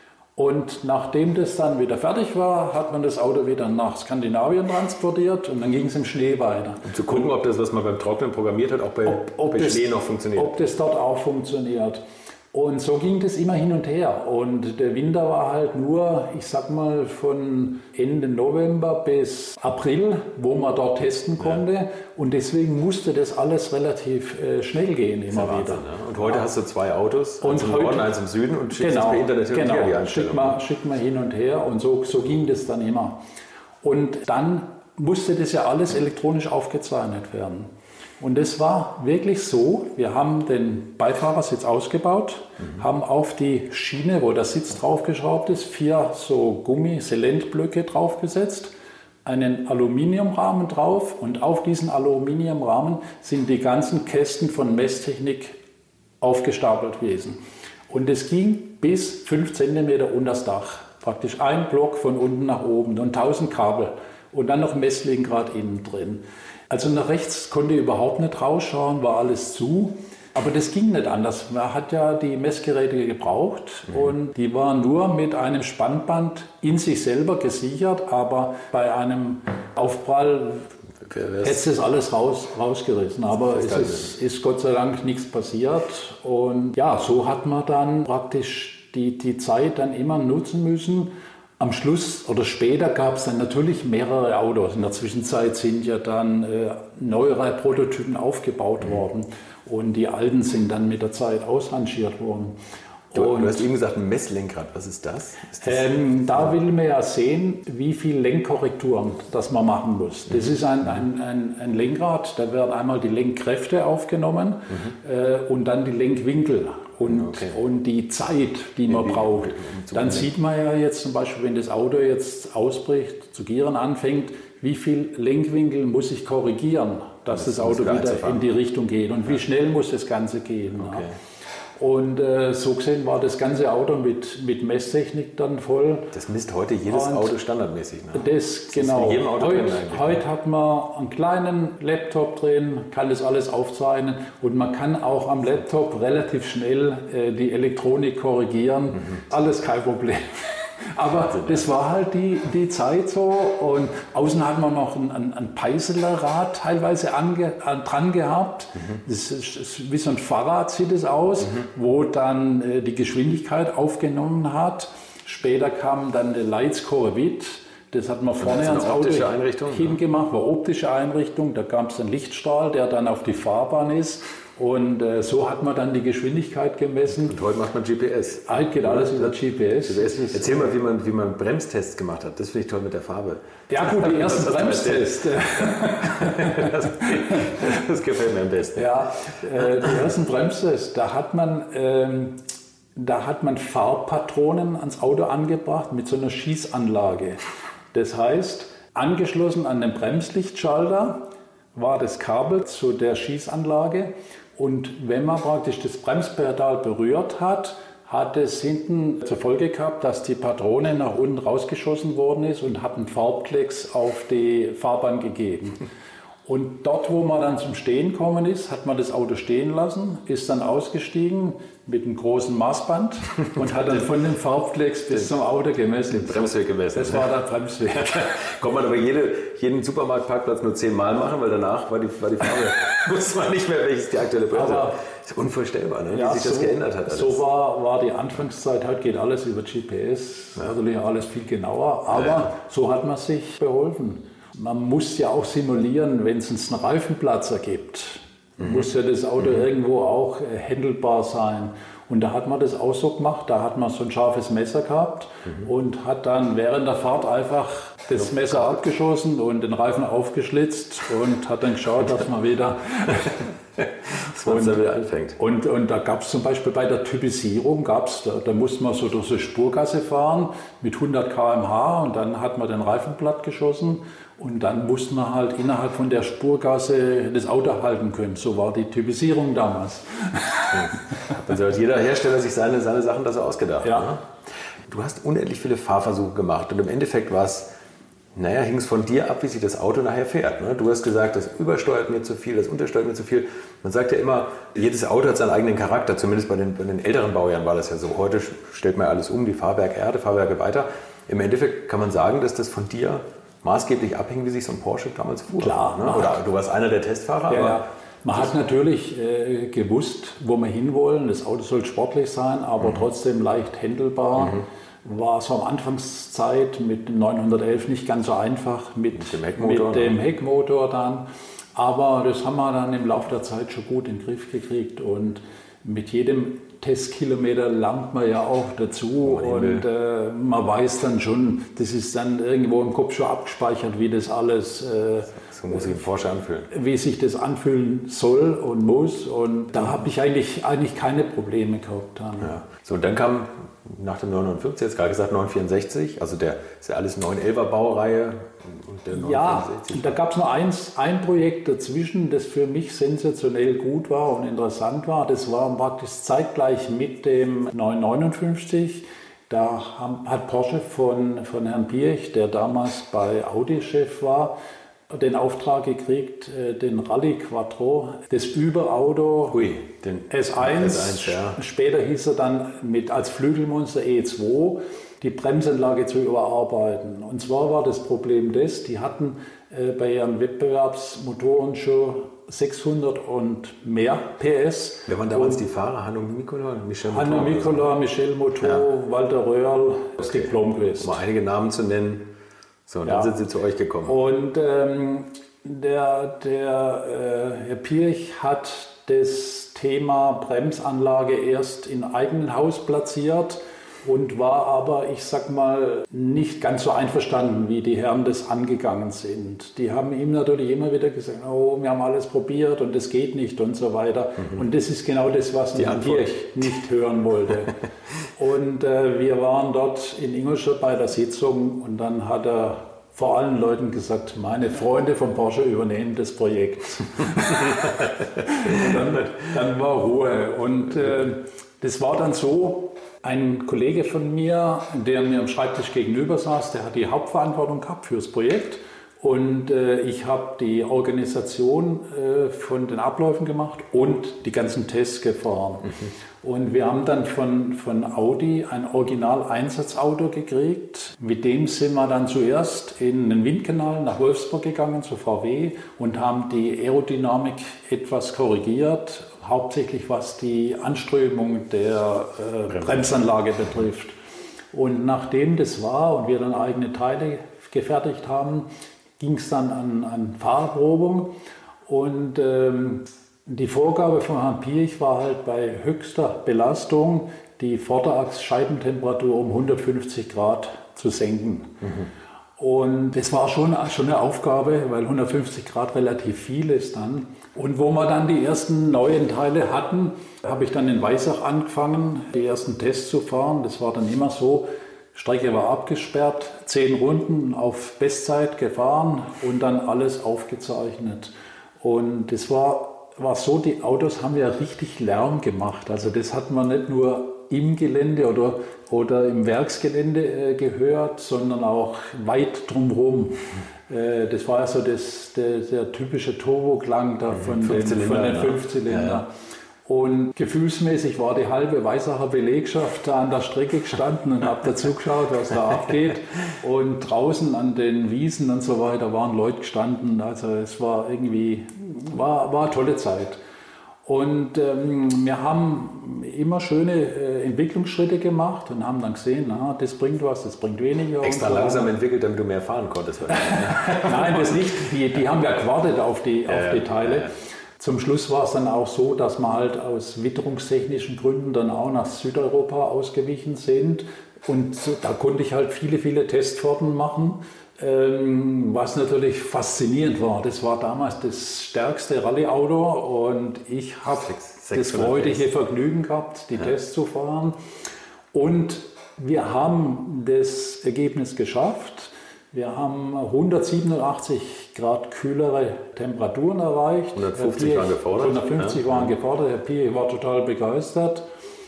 Und nachdem das dann wieder fertig war, hat man das Auto wieder nach Skandinavien transportiert und dann ging es im Schnee weiter. Um zu gucken, ob das, was man beim Trocknen programmiert hat, auch bei, ob, ob bei das, Schnee noch funktioniert. Ob das dort auch funktioniert. Und so ging das immer hin und her. Und der Winter war halt nur, ich sag mal, von Ende November bis April, wo man dort testen konnte. Ja. Und deswegen musste das alles relativ äh, schnell gehen, immer Wahnsinn, wieder. Ja. Und heute ja. hast du zwei Autos, und eins im heute, Norden, eins im Süden und schickst genau, das per Internet hin genau, und her, die Einstellung. Schick mal, schick mal hin und her und so, so ging das dann immer. Und dann musste das ja alles elektronisch aufgezeichnet werden. Und es war wirklich so, wir haben den Beifahrersitz ausgebaut, mhm. haben auf die Schiene, wo der Sitz draufgeschraubt ist, vier so Gummi-Selentblöcke draufgesetzt, einen Aluminiumrahmen drauf und auf diesen Aluminiumrahmen sind die ganzen Kästen von Messtechnik aufgestapelt gewesen. Und es ging bis fünf Zentimeter unter das Dach, praktisch ein Block von unten nach oben und tausend Kabel und dann noch Messlingrad innen drin. Also nach rechts konnte ich überhaupt nicht rausschauen, war alles zu. Aber das ging nicht anders. Man hat ja die Messgeräte gebraucht mhm. und die waren nur mit einem Spannband in sich selber gesichert, aber bei einem Aufprall hätte das alles raus, rausgerissen. Aber es ist, ist Gott sei Dank nichts passiert. Und ja, so hat man dann praktisch die, die Zeit dann immer nutzen müssen. Am Schluss oder später gab es dann natürlich mehrere Autos. In der Zwischenzeit sind ja dann äh, neuere Prototypen aufgebaut mhm. worden und die alten sind dann mit der Zeit ausrangiert worden. Du, und, du hast eben gesagt, ein Messlenkrad, was ist das? Ist das ähm, da will man ja sehen, wie viel Lenkkorrekturen das man machen muss. Das mhm. ist ein, ein, ein, ein Lenkrad, da werden einmal die Lenkkräfte aufgenommen mhm. äh, und dann die Lenkwinkel. Und, okay. und die Zeit, die man braucht. Dann sieht man ja jetzt zum Beispiel, wenn das Auto jetzt ausbricht, zu gieren anfängt, wie viel Lenkwinkel muss ich korrigieren, dass das, das Auto wieder in die Richtung geht und wie schnell muss das Ganze gehen. Okay. Ja. Und äh, so gesehen war das ganze Auto mit, mit Messtechnik dann voll. Das misst heute jedes und Auto standardmäßig, ne? Das, das genau. Ist in jedem Auto heute, drin heute hat man einen kleinen Laptop drin, kann das alles aufzeichnen und man kann auch am Laptop relativ schnell äh, die Elektronik korrigieren. Mhm. Alles kein Problem. Aber Wahnsinn, das ja. war halt die, die Zeit so. Und außen hatten wir noch ein, ein, ein Peiselerrad teilweise ange, an, dran gehabt. Mhm. Das ist, ist wie so ein Fahrrad sieht es aus, mhm. wo dann äh, die Geschwindigkeit aufgenommen hat. Später kam dann der Leitz Corvette. Das hat man vorne ans Auto hingemacht, war optische Einrichtung. Da gab es einen Lichtstrahl, der dann auf die Fahrbahn ist. Und äh, so hat man dann die Geschwindigkeit gemessen. Und heute macht man G P S. Heute geht alles über G P S. Erzähl mal, wie man, wie man Bremstests gemacht hat. Das finde ich toll mit der Farbe. Ja gut, die ersten Bremstests. das, das gefällt mir am besten. Ja, äh, die ersten Bremstests, da hat man... Ähm, Da hat man Farbpatronen ans Auto angebracht mit so einer Schießanlage. Das heißt, angeschlossen an den Bremslichtschalter war das Kabel zu der Schießanlage. Und wenn man praktisch das Bremspedal berührt hat, hat es hinten zur Folge gehabt, dass die Patrone nach unten rausgeschossen worden ist und hat einen Farbklecks auf die Fahrbahn gegeben. Und dort, wo man dann zum Stehen gekommen ist, hat man das Auto stehen lassen, ist dann ausgestiegen mit einem großen Maßband und hat dann von den Farbflecks bis zum Auto gemessen. Den Bremswert gemessen. Das war der Bremswert. Konnte man aber jede, jeden Supermarktparkplatz nur zehnmal machen, weil danach war die, war die Farbe, wusste man nicht mehr, welches die aktuelle Bremse war. Das ist unvorstellbar, ne? Wie ja, sich so, das geändert hat. Alles. So war, war die Anfangszeit, heute geht alles über G P S, ja. Natürlich alles viel genauer, aber ja. So hat man sich beholfen. Man muss ja auch simulieren, wenn es einen Reifenplatzer gibt, mhm. muss ja das Auto mhm. irgendwo auch äh, händelbar sein. Und da hat man das auch so gemacht, da hat man so ein scharfes Messer gehabt mhm. und hat dann während der Fahrt einfach das Messer abgeschossen und den Reifen aufgeschlitzt und hat dann geschaut, dass man wieder... und, da wieder anfängt. Und, und da gab es zum Beispiel bei der Typisierung, gab's, da, da musste man so durch die Spurgasse fahren mit hundert Kilometer pro Stunde und dann hat man den Reifen platt geschossen und dann musste man halt innerhalb von der Spurgasse das Auto halten können. So war die Typisierung damals. Also hat jeder Hersteller sich seine, seine Sachen da so ausgedacht. Ja. Ne? Du hast unendlich viele Fahrversuche gemacht und im Endeffekt war es Naja, hing es von dir ab, wie sich das Auto nachher fährt. Ne? Du hast gesagt, das übersteuert mir zu viel, das untersteuert mir zu viel. Man sagt ja immer, jedes Auto hat seinen eigenen Charakter. Zumindest bei den, bei den älteren Baujahren war das ja so. Heute stellt man alles um, die Fahrwerke Erde, Fahrwerke weiter. Im Endeffekt kann man sagen, dass das von dir maßgeblich abhing, wie sich so ein Porsche damals fuhr. Klar. Ne? Oder du warst einer der Testfahrer. Ja, aber ja. Man hat natürlich äh, gewusst, wo wir hinwollen. Das Auto soll sportlich sein, aber mhm. trotzdem leicht händelbar. Mhm. War so am Anfangszeit mit dem neunhundertelf nicht ganz so einfach, mit, mit dem Heckmotor, mit dem Heckmotor dann. Aber das haben wir dann im Laufe der Zeit schon gut in den Griff gekriegt. Und mit jedem Testkilometer lernt man ja auch dazu. Und äh, man weiß dann schon, das ist dann irgendwo im Kopf schon abgespeichert, wie das alles... Äh, So muss sich ein Porsche anfühlen. Wie sich das anfühlen soll und muss. Und da habe ich eigentlich, eigentlich keine Probleme gehabt. Dann. Ja. So, und dann kam nach dem neunhundertfünfzig, jetzt gerade gesagt neunhundertvierundsechzig, also der ist ja alles neun elfer Baureihe. Und der ja, da gab es nur eins, ein Projekt dazwischen, das für mich sensationell gut war und interessant war. Das war praktisch zeitgleich mit dem neunhundertneunundfünfzig. Da haben, hat Porsche von, von Herrn Piech, der damals bei Audi-Chef war, den Auftrag gekriegt, den Rallye Quattro, das Überauto Ui, den S eins, S eins ja. Später hieß er dann mit als Flügelmonster E zwei, die Bremsanlage zu überarbeiten. Und zwar war das Problem das, die hatten äh, bei ihren Wettbewerbsmotoren schon sechshundert und mehr P S. Wer waren damals und die Fahrer? Hanno Mikkola, Michel Motor? Hanno Mikkola, Michel Motor, ja. Walter Röhrl, das okay. Diplom gewesen. Um mal einige Namen zu nennen. So, und ja. dann sind sie zu euch gekommen. Und ähm, der, der äh, Herr Piech hat das Thema Bremsanlage erst im eigenen Haus platziert und war aber, ich sag mal, nicht ganz so einverstanden, wie die Herren das angegangen sind. Die haben ihm natürlich immer wieder gesagt, oh, wir haben alles probiert und das geht nicht und so weiter. Mhm. Und das ist genau das, was Herr Piech nicht hören wollte. Und äh, wir waren dort in Ingolstadt bei der Sitzung und dann hat er vor allen Leuten gesagt, meine Freunde von Porsche übernehmen das Projekt. dann, dann war Ruhe. Und äh, das war dann so, ein Kollege von mir, der mir am Schreibtisch gegenüber saß, der hat die Hauptverantwortung gehabt für das Projekt. Und äh, ich habe die Organisation äh, von den Abläufen gemacht und die ganzen Tests gefahren. Mhm. Und wir haben dann von, von Audi ein Original-Einsatzauto gekriegt. Mit dem sind wir dann zuerst in den Windkanal nach Wolfsburg gegangen, zu V W, und haben die Aerodynamik etwas korrigiert, hauptsächlich was die Anströmung der äh, Bremsanlage betrifft. Und nachdem das war und wir dann eigene Teile gefertigt haben, ging es dann an, an Fahrerprobung. Und ähm, die Vorgabe von Herrn Piech war halt bei höchster Belastung die Vorderachsscheibentemperatur um hundertfünfzig Grad zu senken. Mhm. Und das war schon, schon eine Aufgabe, weil hundertfünfzig Grad relativ viel ist dann. Und wo wir dann die ersten neuen Teile hatten, habe ich dann in Weissach angefangen, die ersten Tests zu fahren. Das war dann immer so, Strecke war abgesperrt, zehn Runden auf Bestzeit gefahren und dann alles aufgezeichnet. Und das war, war so, die Autos haben ja richtig Lärm gemacht. Also das hat man nicht nur im Gelände oder, oder im Werksgelände äh, gehört, sondern auch weit drumherum. Äh, das war also das, der, der typische Turboklang da von den, von den Fünfzylindern. Ja, ja. Und gefühlsmäßig war die halbe Weissacher Belegschaft da an der Strecke gestanden und habe dazu geschaut, was da abgeht. Und draußen an den Wiesen und so weiter waren Leute gestanden. Also es war irgendwie, war, war eine tolle Zeit. Und ähm, wir haben immer schöne äh, Entwicklungsschritte gemacht und haben dann gesehen, na, das bringt was, das bringt weniger. Extra langsam entwickelt, damit du mehr fahren konntest. Nein, das nicht. Die, die haben ja gewartet auf die, auf äh, die Teile. Äh. Zum Schluss war es dann auch so, dass wir halt aus witterungstechnischen Gründen dann auch nach Südeuropa ausgewichen sind. Und so, da konnte ich halt viele, viele Testfahrten machen, ähm, was natürlich faszinierend war. Das war damals das stärkste Rallye-Auto und ich habe das freudige Vergnügen gehabt, die ja. Tests zu fahren. Und wir haben das Ergebnis geschafft. Wir haben hundertsiebenundachtzig Grad kühlere Temperaturen erreicht. hundertfünfzig waren gefordert. hundertfünfzig ja. waren gefordert. Herr Piech war total begeistert.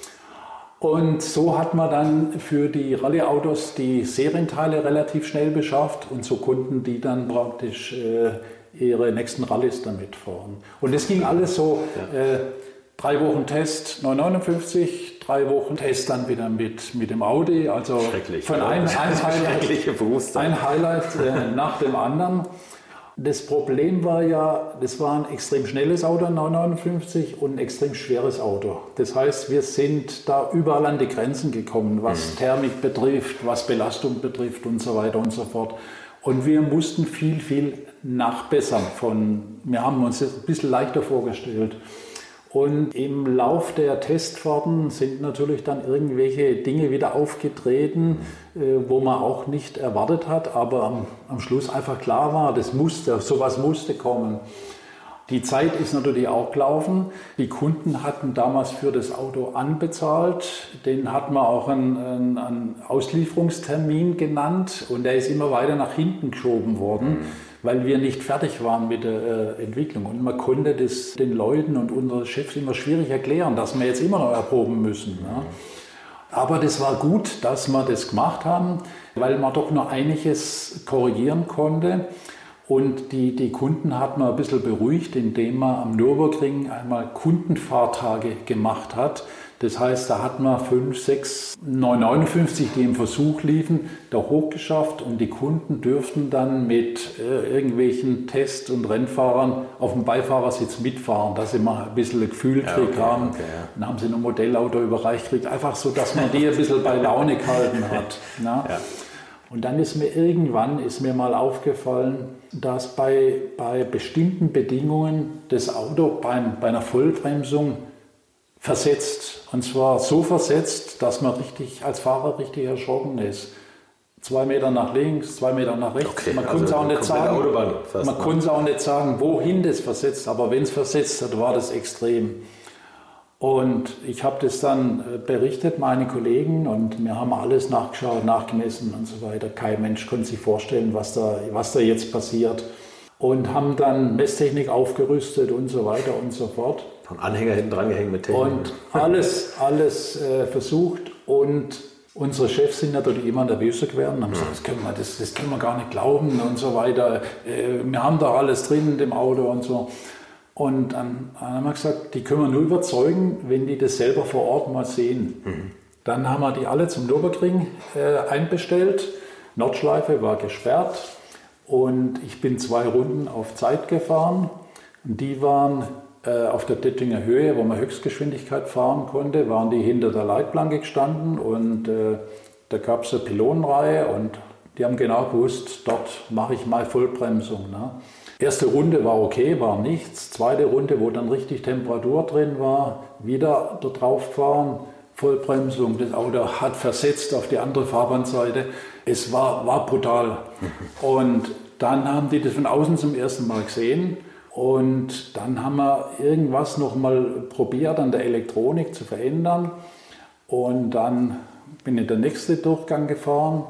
Und so hat man dann für die Rallye-Autos die Serienteile relativ schnell beschafft und so konnten die dann praktisch äh, ihre nächsten Rallyes damit fahren. Und es ging alles so, ja. äh, drei Wochen Test neunhundertneunundfünfzig, drei Wochen Test dann wieder mit, mit dem Audi. Also von einem ein Highlight, ein Highlight äh, nach dem anderen. Das Problem war ja, das war ein extrem schnelles Auto, neunhundertneunundfünfzig, und ein extrem schweres Auto. Das heißt, wir sind da überall an die Grenzen gekommen, was mhm. Thermik betrifft, was Belastung betrifft und so weiter und so fort. Und wir mussten viel, viel nachbessern. Von, wir haben uns das ein bisschen leichter vorgestellt. Und im Lauf der Testfahrten sind natürlich dann irgendwelche Dinge wieder aufgetreten, äh, wo man auch nicht erwartet hat, aber am, am Schluss einfach klar war, das musste, sowas musste kommen. Die Zeit ist natürlich auch gelaufen. Die Kunden hatten damals für das Auto anbezahlt. Den hat man auch einen, einen, einen Auslieferungstermin genannt und der ist immer weiter nach hinten geschoben worden, mhm. weil wir nicht fertig waren mit der äh, Entwicklung. Und man konnte das den Leuten und unseren Chefs immer schwierig erklären, dass wir jetzt immer noch erproben müssen. Ja. Aber das war gut, dass wir das gemacht haben, weil man doch noch einiges korrigieren konnte. Und die, die Kunden hat man ein bisschen beruhigt, indem man am Nürburgring einmal Kundenfahrtage gemacht hat. Das heißt, da hat man fünf, sechs, neunhundertneunundfünfzig, die im Versuch liefen, da hochgeschafft und die Kunden dürften dann mit äh, irgendwelchen Test- und Rennfahrern auf dem Beifahrersitz mitfahren, dass sie mal ein bisschen ein Gefühl ja, okay, haben. Okay, ja. Dann haben sie ein Modellauto überreicht gekriegt, einfach so, dass man die ein bisschen bei Laune gehalten hat. Ja. Und dann ist mir irgendwann ist mir mal aufgefallen, dass bei, bei bestimmten Bedingungen das Auto beim, bei einer Vollbremsung versetzt. Und zwar so versetzt, dass man richtig, als Fahrer richtig erschrocken ist. Zwei Meter nach links, zwei Meter nach rechts. Okay, man also konnte es auch nicht sagen, man konnte es auch nicht sagen, wohin das versetzt. Aber wenn es versetzt hat, war das extrem. Und ich habe das dann berichtet, meine Kollegen, und wir haben alles nachgeschaut, nachgemessen und so weiter. Kein Mensch konnte sich vorstellen, was da, was da jetzt passiert. Und haben dann Messtechnik aufgerüstet und so weiter und so fort. Und Anhänger hinten dran gehängt mit Technik. Und alles, alles äh, versucht. Und Unsere Chefs sind natürlich immer nervöser geworden und haben gesagt, das können, wir, das, das können wir gar nicht glauben und so weiter. Wir haben doch alles drin in dem Auto und so. Und dann haben wir gesagt, die können wir nur überzeugen, wenn die das selber vor Ort mal sehen. Mhm. Dann haben wir die alle zum Nürburgring äh, einbestellt. Nordschleife war gesperrt und ich bin zwei Runden auf Zeit gefahren. Und die waren äh, auf der Dettinger Höhe, wo man Höchstgeschwindigkeit fahren konnte, waren die hinter der Leitplanke gestanden und äh, da gab es eine Pylonenreihe und die haben genau gewusst, dort mache ich mal Vollbremsung. Ne? Erste Runde war okay, war nichts. Zweite Runde, wo dann richtig Temperatur drin war, wieder da drauf fahren, Vollbremsung. Das Auto hat versetzt auf die andere Fahrbahnseite. Es war, war brutal. Und dann haben die das von außen zum ersten Mal gesehen. Und dann haben wir irgendwas noch mal probiert an der Elektronik zu verändern. Und dann bin ich den nächsten Durchgang gefahren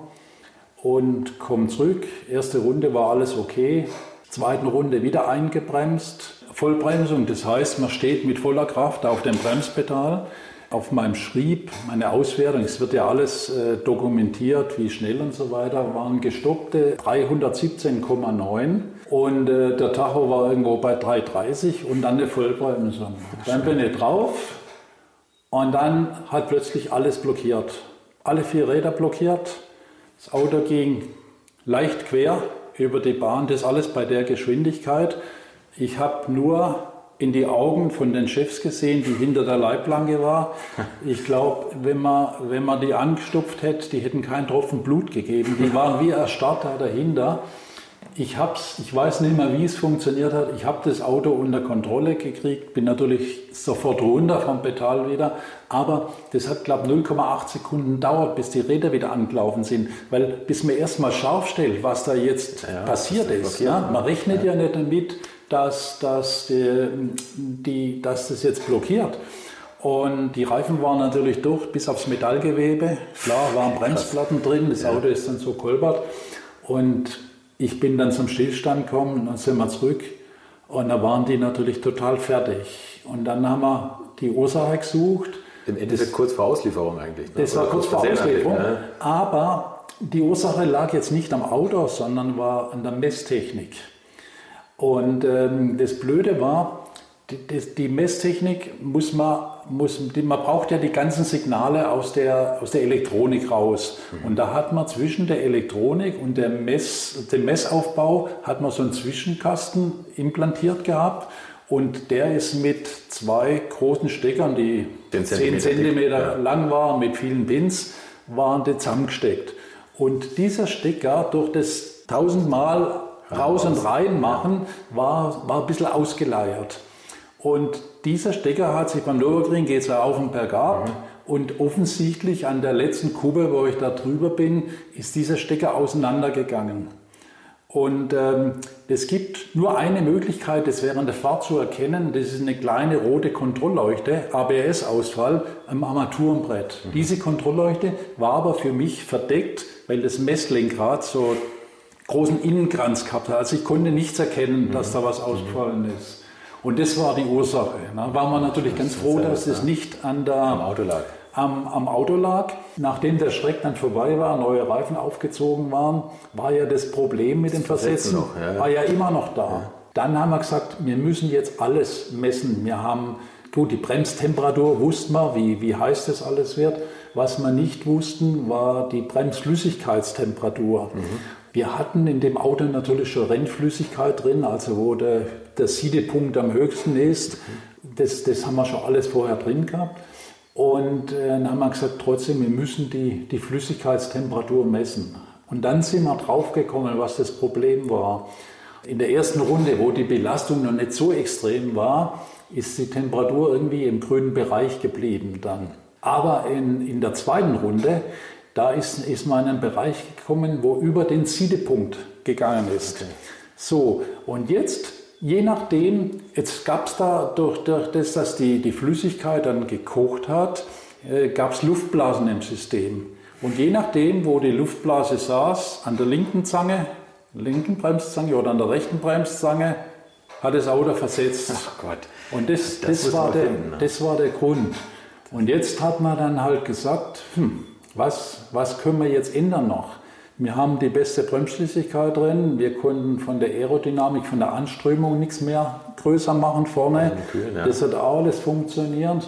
und komme zurück. Erste Runde war alles okay. Zweite Runde wieder eingebremst. Vollbremsung, das heißt, man steht mit voller Kraft auf dem Bremspedal. Auf meinem Schrieb, meine Auswertung, es wird ja alles äh, dokumentiert, wie schnell und so weiter, waren gestoppte dreihundertsiebzehn Komma neun und äh, der Tacho war irgendwo bei dreihundertdreißig und dann eine Vollbremsung. Dann bin ich drauf und dann hat plötzlich alles blockiert. Alle vier Räder blockiert, das Auto ging leicht quer über die Bahn, das alles bei der Geschwindigkeit. Ich habe nur in die Augen von den Chefs gesehen, die hinter der Leitplanke war. Ich glaube, wenn man, wenn man die angestupft hätte, die hätten keinen Tropfen Blut gegeben. Die waren wie erstarrt da dahinter. Ich, hab's, ich weiß nicht mehr, wie es funktioniert hat. Ich habe das Auto unter Kontrolle gekriegt, bin natürlich sofort runter vom Pedal wieder. Aber das hat, glaube ich, null Komma acht Sekunden gedauert, bis die Räder wieder angelaufen sind. Weil bis man erst mal scharf stellt, was da jetzt ja, passiert ist. Ja? Man rechnet ja, ja nicht damit, dass, dass, die, die, dass das jetzt blockiert. Und die Reifen waren natürlich durch bis aufs Metallgewebe. Klar, waren Bremsplatten drin, das Auto ist dann so kolbert. Und ich bin dann zum Stillstand gekommen und dann sind wir zurück. Und da waren die natürlich total fertig. Und dann haben wir die Ursache gesucht. Im Endeffekt kurz vor Auslieferung eigentlich. Ne? Das war kurz vor Auslieferung. Ne? Aber die Ursache lag jetzt nicht am Auto, sondern war an der Messtechnik. Und ähm, das Blöde war, die, die, die Messtechnik muss man, muss, die, man braucht ja die ganzen Signale aus der, aus der Elektronik raus. Mhm. Und da hat man zwischen der Elektronik und der Mess, dem Messaufbau hat man so einen Zwischenkasten implantiert gehabt. Und der ist mit zwei großen Steckern, die zehn Zentimeter lang waren, mit vielen Pins, waren die zusammengesteckt. Und dieser Stecker durch das tausendmal raus und rein machen, war, war ein bisschen ausgeleiert. Und dieser Stecker hat sich beim Nürburgring, geht es ja auf und bergab, mhm. und offensichtlich an der letzten Kuppe, wo ich da drüber bin, ist dieser Stecker auseinandergegangen. Und ähm, es gibt nur eine Möglichkeit, das während der Fahrt zu erkennen, das ist eine kleine rote Kontrollleuchte, A B S-Ausfall am Armaturenbrett. Mhm. Diese Kontrollleuchte war aber für mich verdeckt, weil das Messlenkrad so großen Innenkranz gehabt hat. Also ich konnte nichts erkennen, dass da was ausgefallen ist. Und das war die Ursache. Da waren wir natürlich ganz froh, dass das nicht an der, am Auto lag. Am, am Auto lag. Nachdem der Schreck dann vorbei war, neue Reifen aufgezogen waren, war ja das Problem mit dem Versetzen, noch, ja, ja. war ja immer noch da. Ja. Dann haben wir gesagt, wir müssen jetzt alles messen. Wir haben, gut, die Bremstemperatur wussten wir, wie, wie heiß das alles wird. Was wir nicht wussten, war die Bremsflüssigkeitstemperatur. Mhm. Wir hatten in dem Auto natürlich schon Rennflüssigkeit drin, also wo der, der Siedepunkt am höchsten ist. Das, das haben wir schon alles vorher drin gehabt. Und äh, dann haben wir gesagt, trotzdem, wir müssen die, die Flüssigkeitstemperatur messen. Und dann sind wir draufgekommen, was das Problem war. In der ersten Runde, wo die Belastung noch nicht so extrem war, ist die Temperatur irgendwie im grünen Bereich geblieben dann. Aber in, in der zweiten Runde, da ist, ist man in einen Bereich gekommen, wo über den Siedepunkt gegangen ist. Okay. So, und jetzt, je nachdem, jetzt gab es da durch, durch das, dass die, die Flüssigkeit dann gekocht hat, äh, gab es Luftblasen im System. Und je nachdem, wo die Luftblase saß, an der linken Zange, linken Bremszange oder an der rechten Bremszange, hat das Auto versetzt. Ach Gott. Und das, das, das, war, der, finden, ne? das war der Grund. Und jetzt hat man dann halt gesagt, hm, was, was können wir jetzt ändern noch? Wir haben die beste Bremsflüssigkeit drin, wir konnten von der Aerodynamik, von der Anströmung nichts mehr größer machen vorne. Kühl, ja. Das hat alles funktioniert.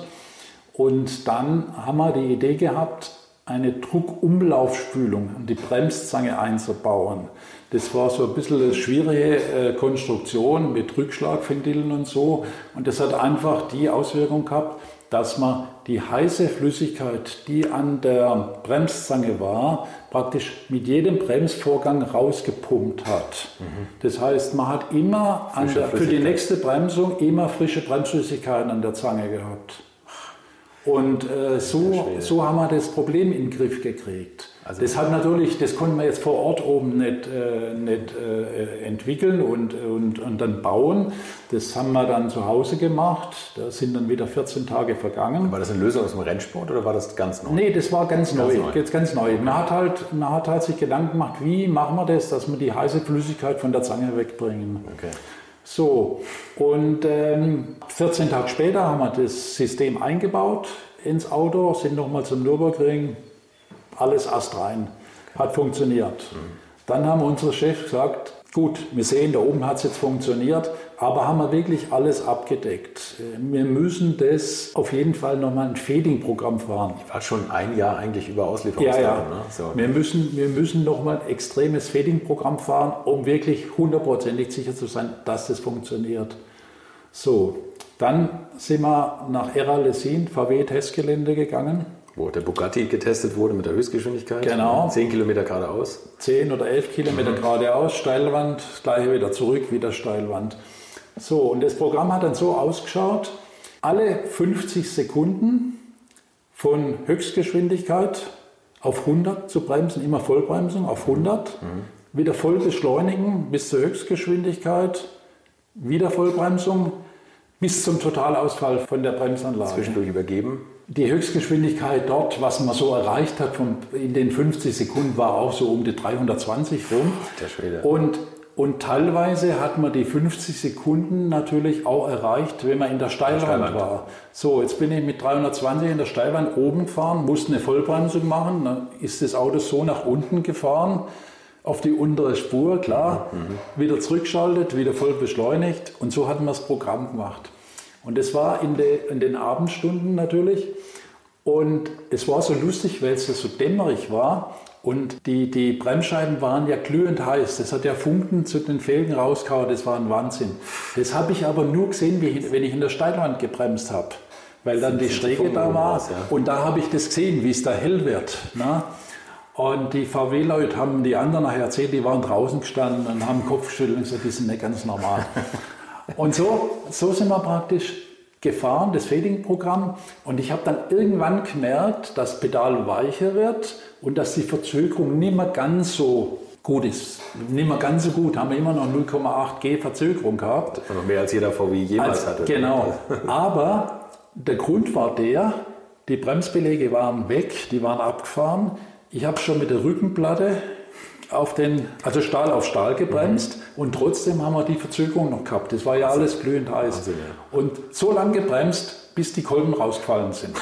Und dann haben wir die Idee gehabt, eine Druckumlaufspülung an die Bremszange einzubauen. Das war so ein bisschen eine schwierige äh, Konstruktion mit Rückschlagventilen und so. Und das hat einfach die Auswirkung gehabt, dass man die heiße Flüssigkeit, die an der Bremszange war, praktisch mit jedem Bremsvorgang rausgepumpt hat. Mhm. Das heißt, man hat immer an der, für die nächste Bremsung immer frische Bremsflüssigkeiten an der Zange gehabt. Und äh, so, so haben wir das Problem in den Griff gekriegt. Also das hat natürlich, das konnten wir jetzt vor Ort oben nicht, äh, nicht äh, entwickeln und, und, und dann bauen. Das haben wir dann zu Hause gemacht. Da sind dann wieder vierzehn Tage vergangen. War das eine Lösung aus dem Rennsport oder war das ganz neu? Nee, das war ganz, ganz neu. neu. Jetzt ganz neu. Man hat, halt, man hat halt sich Gedanken gemacht, wie machen wir das, dass wir die heiße Flüssigkeit von der Zange wegbringen. Okay. So, und ähm, vierzehn Tage später haben wir das System eingebaut ins Auto, sind nochmal zum Nürburgring, alles astrein, hat funktioniert. Mhm. Dann haben unsere Chefs gesagt, gut, wir sehen, da oben hat es jetzt funktioniert, aber haben wir wirklich alles abgedeckt. Wir müssen das auf jeden Fall nochmal ein Fading-Programm fahren. Ich war schon ein Jahr eigentlich über Auslieferungsdatum. Ja, ja. Ne? So. Wir müssen, wir müssen nochmal ein extremes Fading-Programm fahren, um wirklich hundertprozentig sicher zu sein, dass das funktioniert. So, dann sind wir nach Erra-Lessin, V W-Testgelände gegangen. Wo der Bugatti getestet wurde mit der Höchstgeschwindigkeit. Genau. Zehn Kilometer geradeaus. Zehn oder elf Kilometer mhm. geradeaus, Steilwand, das gleiche wieder zurück, wieder Steilwand. So, und das Programm hat dann so ausgeschaut, alle fünfzig Sekunden von Höchstgeschwindigkeit auf hundert zu bremsen, immer Vollbremsung auf hundert, mhm. wieder voll beschleunigen bis zur Höchstgeschwindigkeit, wieder Vollbremsung bis zum Totalausfall von der Bremsanlage. Zwischendurch übergeben. Die Höchstgeschwindigkeit dort, was man so erreicht hat von, in den fünfzig Sekunden, war auch so um die dreihundertzwanzig rum. Der Schwede. Und, und teilweise hat man die fünfzig Sekunden natürlich auch erreicht, wenn man in der Steilwand, Steilwand war. So, jetzt bin ich mit dreihundertzwanzig in der Steilwand oben gefahren, musste eine Vollbremsung machen. Dann ist das Auto so nach unten gefahren, auf die untere Spur, klar, mhm. wieder zurückgeschaltet, wieder voll beschleunigt. Und so hatten wir das Programm gemacht. Und das war in, de, in den Abendstunden natürlich. Und es war so lustig, weil es so dämmerig war. Und die, die Bremsscheiben waren ja glühend heiß. Das hat ja Funken zu den Felgen rausgehauen. Das war ein Wahnsinn. Das habe ich aber nur gesehen, wie ich, wenn ich in der Steilwand gebremst habe. Weil dann die Schräge da war. Raus, ja. Und da habe ich das gesehen, wie es da hell wird. Na? Und die V W-Leute haben die anderen nachher erzählt, die waren draußen gestanden und haben den Kopf geschüttelt und gesagt, die sind nicht ganz normal. Und so, so sind wir praktisch gefahren, das Fading-Programm. Und ich habe dann irgendwann gemerkt, dass das Pedal weicher wird und dass die Verzögerung nicht mehr ganz so gut ist. Nicht mehr ganz so gut, haben wir immer noch null Komma acht G Verzögerung gehabt. Und noch mehr als jeder V W jemals als, hatte. Genau. Aber der Grund war der, die Bremsbeläge waren weg, die waren abgefahren. Ich habe schon mit der Rückenplatte auf den, also Stahl auf Stahl gebremst mhm. und trotzdem haben wir die Verzögerung noch gehabt. Das war ja alles glühend heiß. Wahnsinn, ja. Und so lange gebremst, bis die Kolben rausgefallen sind.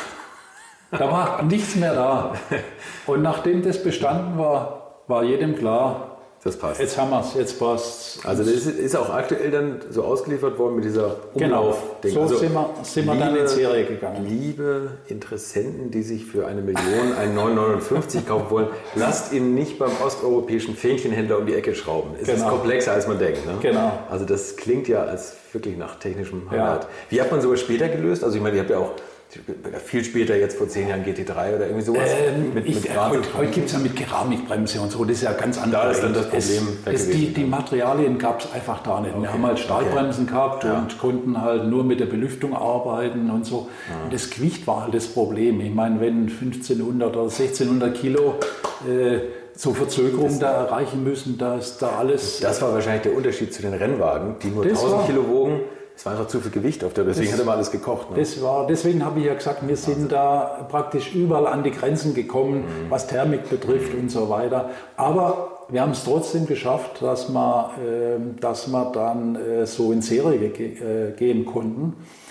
Da war nichts mehr da. Und nachdem das bestanden war, war jedem klar, das passt. Jetzt haben wir es, jetzt passt. Also das ist auch aktuell dann so ausgeliefert worden mit dieser Umlauf-Ding. Genau, so also sind wir, sind wir dann in Serie gegangen. Liebe Interessenten, die sich für eine Million einen neun neunundfünfzig kaufen wollen, lasst ihn nicht beim osteuropäischen Fähnchenhändler um die Ecke schrauben. Es genau. ist komplexer, als man denkt. Ne? Genau. Also das klingt ja als wirklich nach technischem Highlight. Ja. Wie hat man sowas später gelöst? Also ich meine, ihr habt ja auch viel später, jetzt vor zehn Jahren G T drei oder irgendwie sowas. Ähm, mit, ich, mit heute heute gibt es ja mit Keramikbremse und so, das ist ja ganz anders. Da ist dann das Problem es, es, die, die Materialien gab es einfach da nicht. Okay. Wir haben halt Stahlbremsen okay. gehabt ja. und konnten halt nur mit der Belüftung arbeiten und so. Ja. Und das Gewicht war halt das Problem. Ich meine, wenn fünfzehnhundert oder sechzehnhundert Kilo äh, so Verzögerung da erreichen müssen, da ist da alles... Das war wahrscheinlich der Unterschied zu den Rennwagen, die nur tausend Kilo wogen. Es war einfach zu viel Gewicht auf der, deswegen das, hat immer alles gekocht. Ne? Das war, deswegen habe ich ja gesagt, wir sind Wahnsinn. da praktisch überall an die Grenzen gekommen, mhm. was Thermik betrifft mhm. und so weiter. Aber wir haben es trotzdem geschafft, dass wir, äh, dass wir dann äh, so in Serie ge- äh, gehen konnten.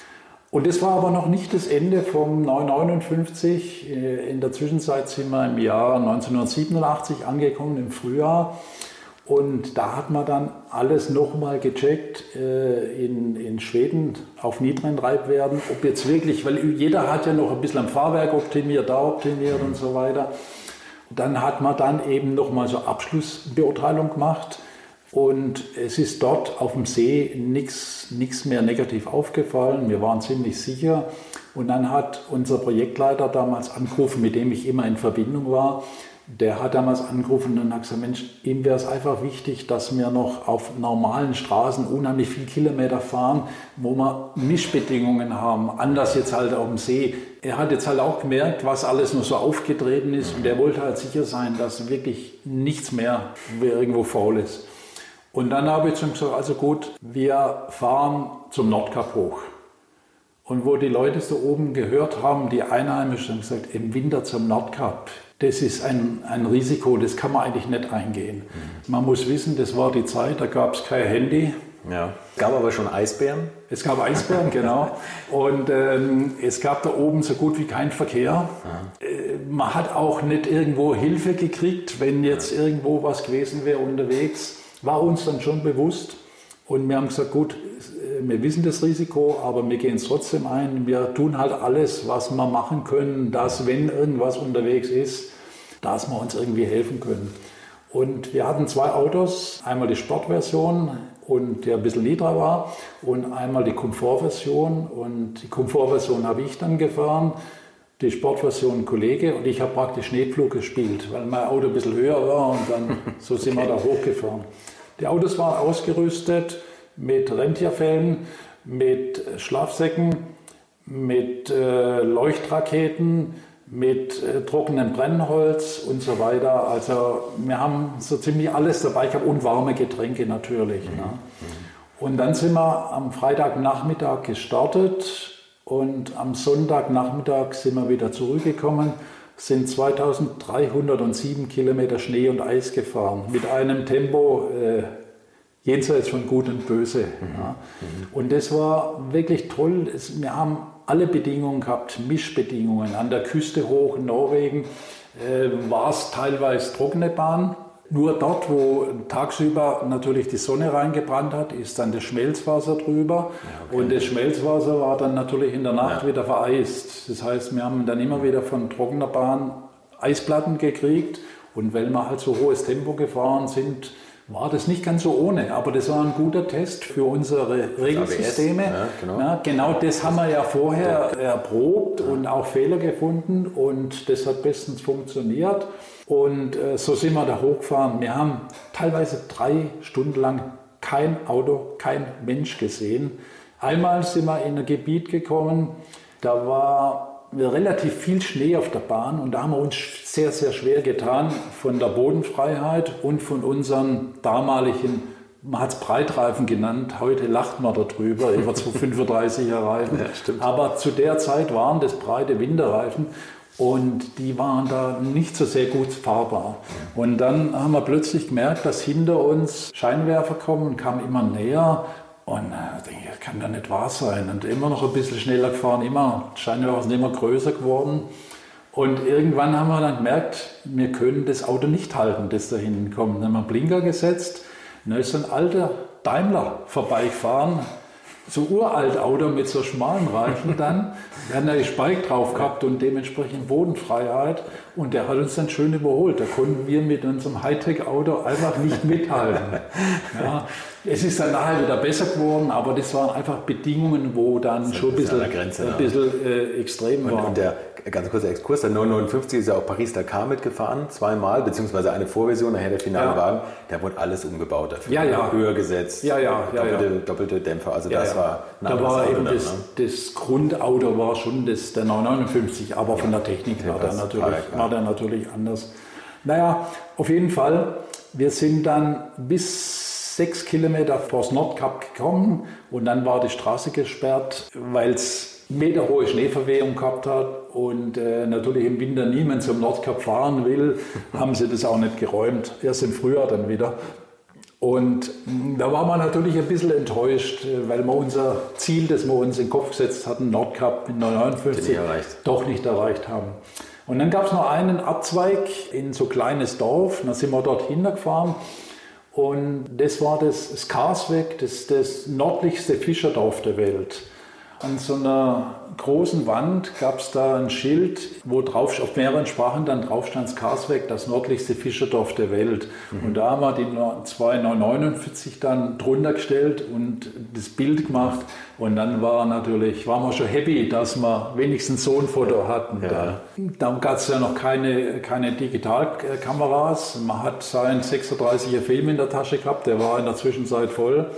Und das war aber noch nicht das Ende vom neunhundertneunundfünfzig. In der Zwischenzeit sind wir im Jahr neunzehnhundertsiebenundachtzig angekommen, im Frühjahr. Und da hat man dann alles nochmal gecheckt äh, in, in Schweden auf niedrigen Treibwerten, ob jetzt wirklich, weil jeder hat ja noch ein bisschen am Fahrwerk optimiert, da optimiert und so weiter. Dann hat man dann eben nochmal so Abschlussbeurteilung gemacht und es ist dort auf dem See nichts mehr negativ aufgefallen. Wir waren ziemlich sicher und dann hat unser Projektleiter damals angerufen, mit dem ich immer in Verbindung war. Der hat damals angerufen und hat gesagt, Mensch, ihm wäre es einfach wichtig, dass wir noch auf normalen Straßen unheimlich viele Kilometer fahren, wo wir Mischbedingungen haben, anders jetzt halt auf dem See. Er hat jetzt halt auch gemerkt, was alles noch so aufgetreten ist und er wollte halt sicher sein, dass wirklich nichts mehr irgendwo faul ist. Und dann habe ich zu ihm gesagt, also gut, wir fahren zum Nordkap hoch. Und wo die Leute so oben gehört haben, die Einheimischen haben gesagt, im Winter zum Nordkap, das ist ein, ein Risiko, das kann man eigentlich nicht eingehen. Mhm. Man muss wissen, das war die Zeit, da gab es kein Handy. Ja. Es gab aber schon Eisbären. Es gab Eisbären, genau. Und ähm, es gab da oben so gut wie keinen Verkehr. Äh, man hat auch nicht irgendwo Hilfe gekriegt, wenn jetzt irgendwo was gewesen wäre unterwegs. War uns dann schon bewusst. Und wir haben gesagt, gut, wir wissen das Risiko, aber wir gehen es trotzdem ein. Wir tun halt alles, was wir machen können, dass, wenn irgendwas unterwegs ist, dass wir uns irgendwie helfen können. Und wir hatten zwei Autos, einmal die Sportversion, und der ein bisschen niedriger war, und einmal die Komfortversion. Und die Komfortversion habe ich dann gefahren, die Sportversion ein Kollege, und ich habe praktisch Schneepflug gespielt, weil mein Auto ein bisschen höher war und dann so sind wir da hochgefahren. Die Autos waren ausgerüstet mit Rentierfellen, mit Schlafsäcken, mit äh, Leuchtraketen, mit äh, trockenem Brennholz und so weiter. Also wir haben so ziemlich alles dabei gehabt und warme Getränke natürlich. Mhm. Ne? Und dann sind wir am Freitagnachmittag gestartet und am Sonntagnachmittag sind wir wieder zurückgekommen, sind zweitausenddreihundertsieben Kilometer Schnee und Eis gefahren, mit einem Tempo äh, jenseits von Gut und Böse. Mhm. Ja. Und das war wirklich toll. Es, wir haben alle Bedingungen gehabt, Mischbedingungen. An der Küste hoch in Norwegen äh, war es teilweise trockene Bahn. Nur dort, wo tagsüber natürlich die Sonne reingebrannt hat, ist dann das Schmelzwasser drüber. Ja, okay. Und das Schmelzwasser war dann natürlich in der Nacht ja. wieder vereist. Das heißt, wir haben dann immer wieder von trockener Bahn Eisplatten gekriegt. Und weil wir halt so hohes Tempo gefahren sind, war das nicht ganz so ohne. Aber das war ein guter Test für unsere Regelsysteme. Ja, genau. Ja, genau das haben wir ja vorher erprobt und auch Fehler gefunden. Und das hat bestens funktioniert. Und äh, so sind wir da hochgefahren. Wir haben teilweise drei Stunden lang kein Auto, kein Mensch gesehen. Einmal sind wir in ein Gebiet gekommen, da war relativ viel Schnee auf der Bahn und da haben wir uns sehr, sehr schwer getan von der Bodenfreiheit und von unseren damaligen, man hat es Breitreifen genannt, heute lacht man darüber, über fünfunddreißiger Reifen. Ja, aber zu der Zeit waren das breite Winterreifen. Und die waren da nicht so sehr gut fahrbar. Und dann haben wir plötzlich gemerkt, dass hinter uns Scheinwerfer kommen und kamen immer näher. Und ich denke, das kann ja nicht wahr sein. Und immer noch ein bisschen schneller gefahren, immer, Scheinwerfer sind immer größer geworden. Und irgendwann haben wir dann gemerkt, wir können das Auto nicht halten, das da hinten kommt. Dann haben wir einen Blinker gesetzt. Und da ist so ein alter Daimler vorbeigefahren. So uralt Auto mit so schmalen Reifen dann. Wir hatten da die Spike drauf gehabt und dementsprechend Bodenfreiheit. Und der hat uns dann schön überholt. Da konnten wir mit unserem Hightech-Auto einfach nicht mithalten. Ja, es ist dann nachher wieder besser geworden, aber das waren einfach Bedingungen, wo dann schon ein bisschen, ein Grenze, ein bisschen ja. äh, extrem und, war. Und der ganz kurze Exkurs, der neunhundertneunundfünfzig ist ja auch Paris-Dakar mitgefahren, zweimal, beziehungsweise eine Vorversion, nachher der finale ja. Wagen. Da wurde alles umgebaut dafür. Ja, ja. Höher gesetzt, ja, ja, doppelte, ja, ja. doppelte Dämpfer. Also ja, das ja. war ein Da war Auto eben dann, das, ne? das Grundauto war schon das, der neunhundertneunundfünfzig, aber von der Technik war der, natürlich, war der natürlich anders. Naja, auf jeden Fall, wir sind dann bis sechs Kilometer vor das Nordkap gekommen und dann war die Straße gesperrt, weil es meterhohe Schneeverwehung gehabt hat und äh, natürlich im Winter niemand zum Nordkap fahren will, haben sie das auch nicht geräumt, erst im Frühjahr dann wieder. Und da war man natürlich ein bisschen enttäuscht, weil wir unser Ziel, das wir uns in den Kopf gesetzt hatten, Nordkap in neunundfünfzig, doch nicht erreicht haben. Und dann gab es noch einen Abzweig in so ein kleines Dorf, da sind wir dorthin gefahren. Und das war das Skarsweg, das, das nördlichste Fischerdorf der Welt. An so einer großen Wand gab es da ein Schild, wo drauf, auf mehreren Sprachen dann drauf stand Skarsweg, das nördlichste Fischerdorf der Welt. Mhm. Und da haben wir die zweitausendneunundvierzig dann drunter gestellt und das Bild gemacht. Und dann war natürlich, waren wir schon happy, dass wir wenigstens so ein Foto hatten. Ja. Da gab es ja noch keine, keine Digitalkameras. Man hat seinen sechsunddreißiger Film in der Tasche gehabt, der war in der Zwischenzeit voll.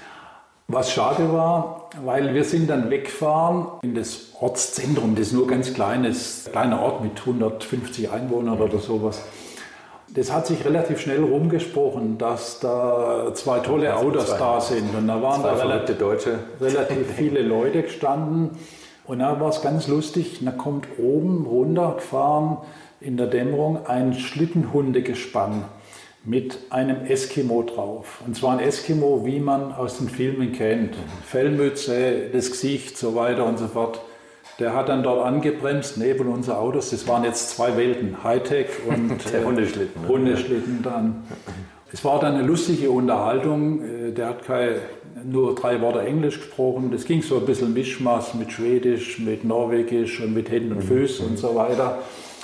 Was schade war, weil wir sind dann weggefahren in das Ortszentrum, das ist nur ein ganz kleines, kleiner Ort mit hundertfünfzig Einwohnern oder sowas. Das hat sich relativ schnell rumgesprochen, dass da zwei tolle Autos da sind. Und da waren da relativ, Deutsche. relativ viele Leute gestanden. Und da war es ganz lustig, da kommt oben runtergefahren in der Dämmerung ein Schlittenhundegespann mit einem Eskimo drauf. Und zwar ein Eskimo, wie man aus den Filmen kennt. Fellmütze, das Gesicht, so weiter und so fort. Der hat dann dort angebremst, neben unseren Autos. Das waren jetzt zwei Welten, Hightech und der Hundeschlitten. Äh, Hundeschlitten dann. Es war dann eine lustige Unterhaltung. Der hat keine, nur drei Worte Englisch gesprochen. Das ging so ein bisschen Mischmasch mit Schwedisch, mit Norwegisch und mit Händen und Füßen mhm. und so weiter.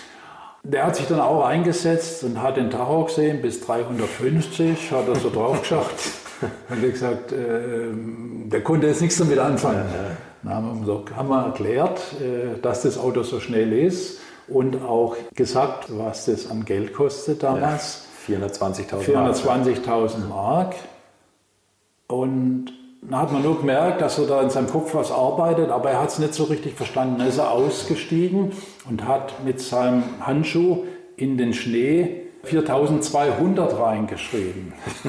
Der hat sich dann auch eingesetzt und hat den Tacho gesehen, bis dreihundertfünfzig, hat er so drauf geschaut. Hat er gesagt, äh, der konnte jetzt nichts damit anfangen. Ja, ja. Dann haben wir, so, haben wir erklärt, äh, dass das Auto so schnell ist und auch gesagt, was das an Geld kostet damals. Ja, vierhundertzwanzigtausend vierhundertzwanzigtausend Mark. Und dann hat man nur gemerkt, dass er da in seinem Kopf was arbeitet, aber er hat es nicht so richtig verstanden. Dann ist er ausgestiegen und hat mit seinem Handschuh in den Schnee viertausendzweihundert reingeschrieben.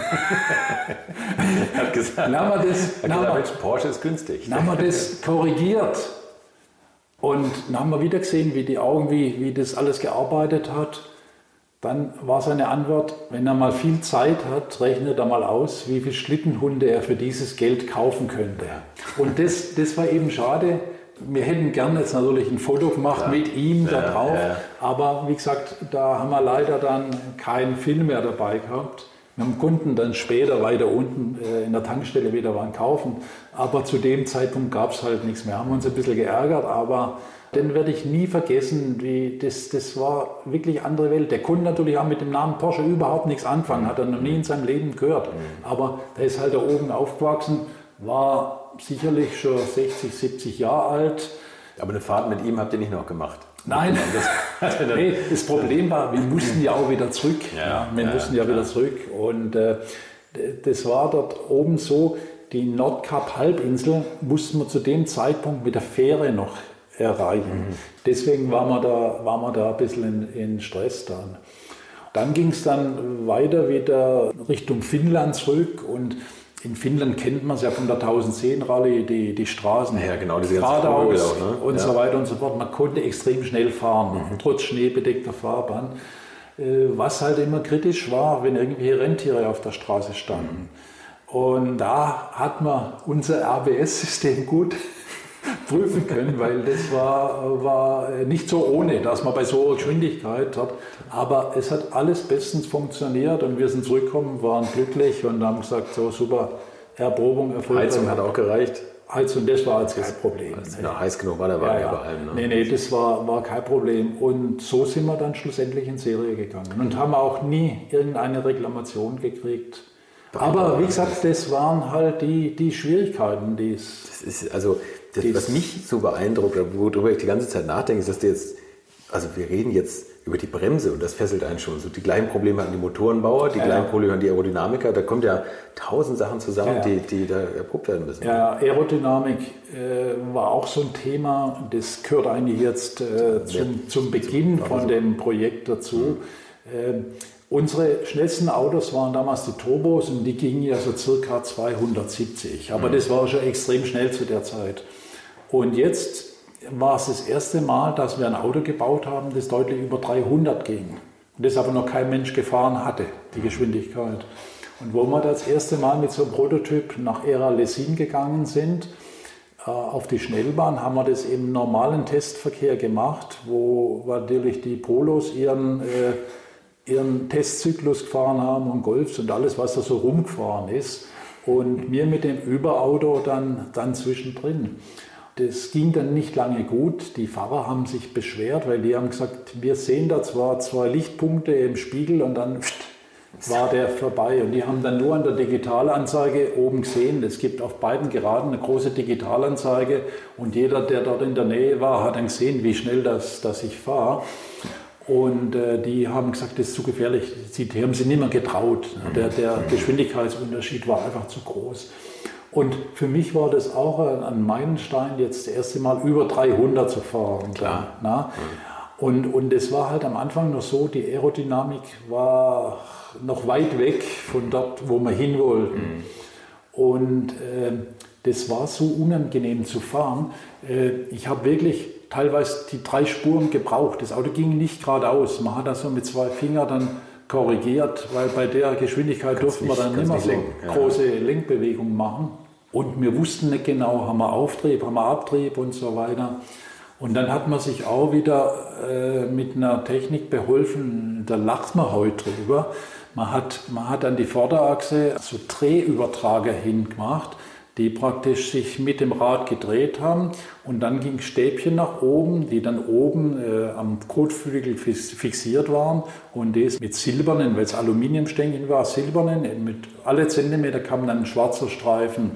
Er hat gesagt, dann haben wir das, dann haben wir, Porsche ist günstig. Dann haben wir das korrigiert. Und dann haben wir wieder gesehen, wie die Augen, wie, wie das alles gearbeitet hat. Dann war seine Antwort, wenn er mal viel Zeit hat, rechnet er mal aus, wie viele Schlittenhunde er für dieses Geld kaufen könnte. Und das, das war eben schade. Wir hätten gerne jetzt natürlich ein Foto gemacht ja. mit ihm da drauf, ja, ja. aber wie gesagt, da haben wir leider dann keinen Film mehr dabei gehabt. Wir konnten dann später weiter unten äh, in der Tankstelle wieder was kaufen, aber zu dem Zeitpunkt gab es halt nichts mehr. Wir haben uns ein bisschen geärgert, aber den werde ich nie vergessen. Wie das, das war wirklich eine andere Welt. Der konnte natürlich auch mit dem Namen Porsche überhaupt nichts anfangen, hat er noch nie in seinem Leben gehört. Aber der ist halt da oben aufgewachsen, war sicherlich schon sechzig, siebzig Jahre alt. Aber eine Fahrt mit ihm habt ihr nicht noch gemacht? Nein, das, nee, das Problem war, wir mussten ja auch wieder zurück. Ja, wir ja, mussten ja, ja wieder zurück. Und äh, das war dort oben so, die Nordkap-Halbinsel mussten wir zu dem Zeitpunkt mit der Fähre noch erreichen. Mhm. Deswegen waren wir da, waren wir da ein bisschen in, in Stress dann. Dann ging es dann weiter wieder Richtung Finnland zurück und in Finnland kennt man es ja von der tausendzehn-Rallye, die, die Straßen, ja, genau, diese geradeaus auch, ne? und ja. so weiter und so fort. Man konnte extrem schnell fahren, mhm. trotz schneebedeckter Fahrbahn. Was halt immer kritisch war, wenn irgendwelche Rentiere auf der Straße standen. Mhm. Und da hat man unser R B S-System gut prüfen können, weil das war, war nicht so ohne, dass man bei so hoher Geschwindigkeit hat. Aber es hat alles bestens funktioniert und wir sind zurückgekommen, waren glücklich und haben gesagt, so super, Erprobung erfolgreich. Heizung hat auch gereicht. Heizung, das war jetzt kein Problem. Ja, heiß genug war der Wagen ja, ja. bei allem. Ne? Nee, nee, das war, war kein Problem. Und so sind wir dann schlussendlich in Serie gegangen und haben auch nie irgendeine Reklamation gekriegt. Aber wie gesagt, das waren halt die, die Schwierigkeiten, die es... Das ist also... Das, was mich so beeindruckt, worüber ich die ganze Zeit nachdenke, ist, dass du jetzt, also wir reden jetzt über die Bremse und das fesselt einen schon. So die gleichen Probleme hatten die Motorenbauer, die ja, gleichen Probleme hatten die Aerodynamiker. Da kommt ja tausend Sachen zusammen, ja, die, die da erprobt werden müssen. Ja, Aerodynamik äh, war auch so ein Thema. Das gehört eigentlich jetzt äh, zum, zum Beginn von dem Projekt dazu. Mhm. Äh, Unsere schnellsten Autos waren damals die Turbos und die gingen ja so circa zweihundertsiebzig. Aber mhm. das war schon extrem schnell zu der Zeit. Und jetzt war es das erste Mal, dass wir ein Auto gebaut haben, das deutlich über dreihundert ging. Und das aber noch kein Mensch gefahren hatte, die Geschwindigkeit. Und wo wir das erste Mal mit so einem Prototyp nach Era-Lessin gegangen sind, äh, auf die Schnellbahn, haben wir das im normalen Testverkehr gemacht, wo natürlich die Polos ihren, äh, ihren Testzyklus gefahren haben und Golfs und alles, was da so rumgefahren ist. Und wir mit dem Überauto dann, dann zwischendrin. Das ging dann nicht lange gut. Die Fahrer haben sich beschwert, weil die haben gesagt, wir sehen da zwar zwei Lichtpunkte im Spiegel und dann war der vorbei. Und die haben dann nur an der Digitalanzeige oben gesehen. Es gibt auf beiden Geraden eine große Digitalanzeige und jeder, der dort in der Nähe war, hat dann gesehen, wie schnell das, das ich fahre. Und äh, die haben gesagt, das ist zu gefährlich. Die, die haben sich nicht mehr getraut. Der, der Geschwindigkeitsunterschied war einfach zu groß. Und für mich war das auch ein Meilenstein, jetzt das erste Mal über dreihundert zu fahren. Klar. Na? Und, und es war halt am Anfang noch so, die Aerodynamik war noch weit weg von dort, wo wir hin wollten. Mhm. Und äh, das war so unangenehm zu fahren. Äh, ich habe wirklich teilweise die drei Spuren gebraucht. Das Auto ging nicht geradeaus. Man hat das so mit zwei Fingern dann korrigiert, weil bei der Geschwindigkeit durften wir dann nicht mehr so lenken, ja. große Lenkbewegungen machen. Und wir wussten nicht genau, haben wir Auftrieb, haben wir Abtrieb und so weiter. Und dann hat man sich auch wieder äh, mit einer Technik beholfen, da lacht man heute drüber. Man hat, man hat an die Vorderachse so Drehübertrager hingemacht, die praktisch sich mit dem Rad gedreht haben und dann ging Stäbchen nach oben, die dann oben äh, am Kotflügel fix, fixiert waren und das mit silbernen, weil es Aluminiumstängchen war, silbernen, mit alle Zentimeter kam dann ein schwarzer Streifen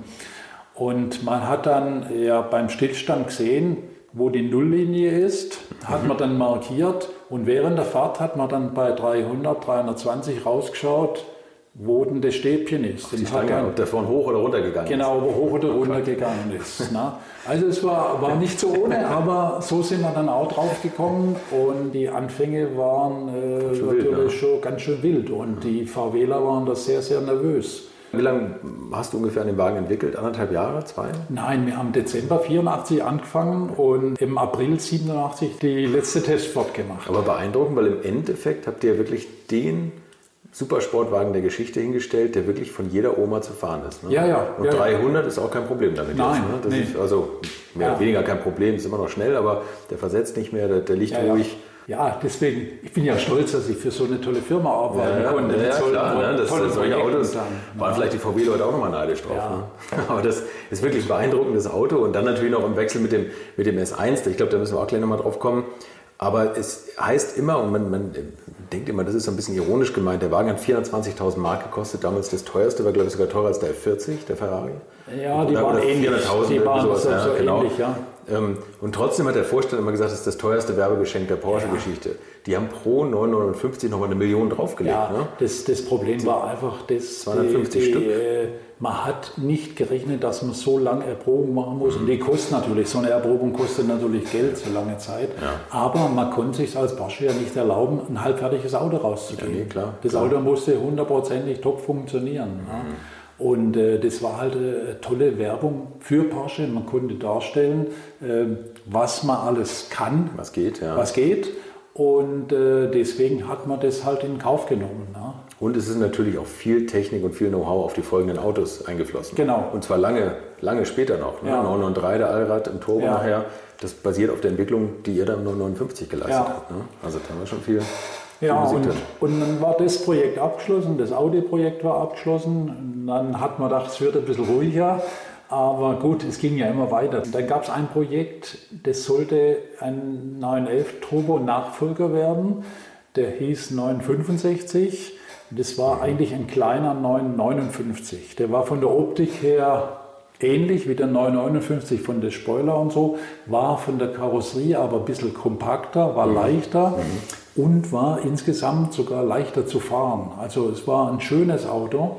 und man hat dann ja beim Stillstand gesehen, wo die Nulllinie ist, hat man dann markiert und während der Fahrt hat man dann bei dreihundert, dreihundertzwanzig rausgeschaut, wo denn das Stäbchen ist. Ach, die Stange, ob der von hoch oder runter gegangen genau, ist. Genau, ob er hoch oder runter gegangen ist. Ne? Also es war, war nicht so ohne, aber so sind wir dann auch drauf gekommen und die Anfänge waren äh, natürlich wild, ne? schon ganz schön wild und die VWler waren da sehr, sehr nervös. Wie lange hast du ungefähr an dem Wagen entwickelt? Anderthalb Jahre? Zwei? Nein, wir haben Dezember vierundachtzig angefangen und im April siebenundachtzig die letzte Testfahrt gemacht. Aber beeindruckend, weil im Endeffekt habt ihr wirklich den Supersportwagen der Geschichte hingestellt, der wirklich von jeder Oma zu fahren ist. Ne? Ja, ja. Und ja, dreihundert ja. ist auch kein Problem damit. Nein, jetzt, ne? Das nee. ist also mehr ja. oder weniger kein Problem, ist immer noch schnell, aber der versetzt nicht mehr, der, der liegt ja, ruhig. Ja. Ja, deswegen, ich bin ja stolz, dass ich für so eine tolle Firma arbeiten ja, konnte. Ja, ja klar, ne? das, tolle solche Autos dann, waren ja. vielleicht die V W-Leute auch nochmal neidisch drauf. Ja. Ne? Aber das ist wirklich ein beeindruckendes Auto und dann natürlich noch im Wechsel mit dem, mit dem S eins, ich glaube, da müssen wir auch gleich nochmal drauf kommen. Aber es heißt immer, und man, man denkt immer, das ist so ein bisschen ironisch gemeint, der Wagen hat vierhundertzwanzigtausend Mark gekostet, damals das teuerste, war glaube ich sogar teurer als der F vierzig, der Ferrari. Ja, die oder, waren oder ähnlich. Die waren sowas, so, ja, so genau. ähnlich, ja. Und trotzdem hat der Vorstand immer gesagt, das ist das teuerste Werbegeschenk der Porsche-Geschichte. Die haben pro neunhundertfünfzig nochmal eine Million draufgelegt. Ja, ne? das, das Problem war einfach, dass zweihundertfünfzig die, Stück. Äh, man hat nicht gerechnet, dass man so lange Erprobung machen muss. Mhm. Und die kostet natürlich, so eine Erprobung kostet natürlich Geld, so lange Zeit. Ja. Aber man konnte sich als Porsche ja nicht erlauben, ein halbfertiges Auto rauszugeben. Ja, nee, klar, das klar. Auto musste hundertprozentig top funktionieren. Mhm. Ja. Und äh, das war halt eine tolle Werbung für Porsche. Man konnte darstellen, äh, was man alles kann. Was geht, ja. Was geht. Und äh, deswegen hat man das halt in Kauf genommen. Ne? Und es ist natürlich auch viel Technik und viel Know-how auf die folgenden Autos eingeflossen. Genau. Und zwar lange, lange später noch. Ne? Ja. neun neun drei, der Allrad im Turbo ja. nachher. Das basiert auf der Entwicklung, die ihr dann im neun neunundfünfzig geleistet ja. habt. Ne? Also da haben wir schon viel. Ja, und, und dann war das Projekt abgeschlossen, das Audi-Projekt war abgeschlossen. Und dann hat man gedacht, es wird ein bisschen ruhiger. Aber gut, es ging ja immer weiter. Dann gab es ein Projekt, das sollte ein neun elf Turbo-Nachfolger werden. Der hieß neun fünfundsechzig. Das war eigentlich ein kleiner neun neunundfünfzig. Der war von der Optik her ähnlich wie der neun neunundfünfzig von der Spoiler und so, war von der Karosserie aber ein bisschen kompakter, war leichter mhm. und war insgesamt sogar leichter zu fahren. Also es war ein schönes Auto.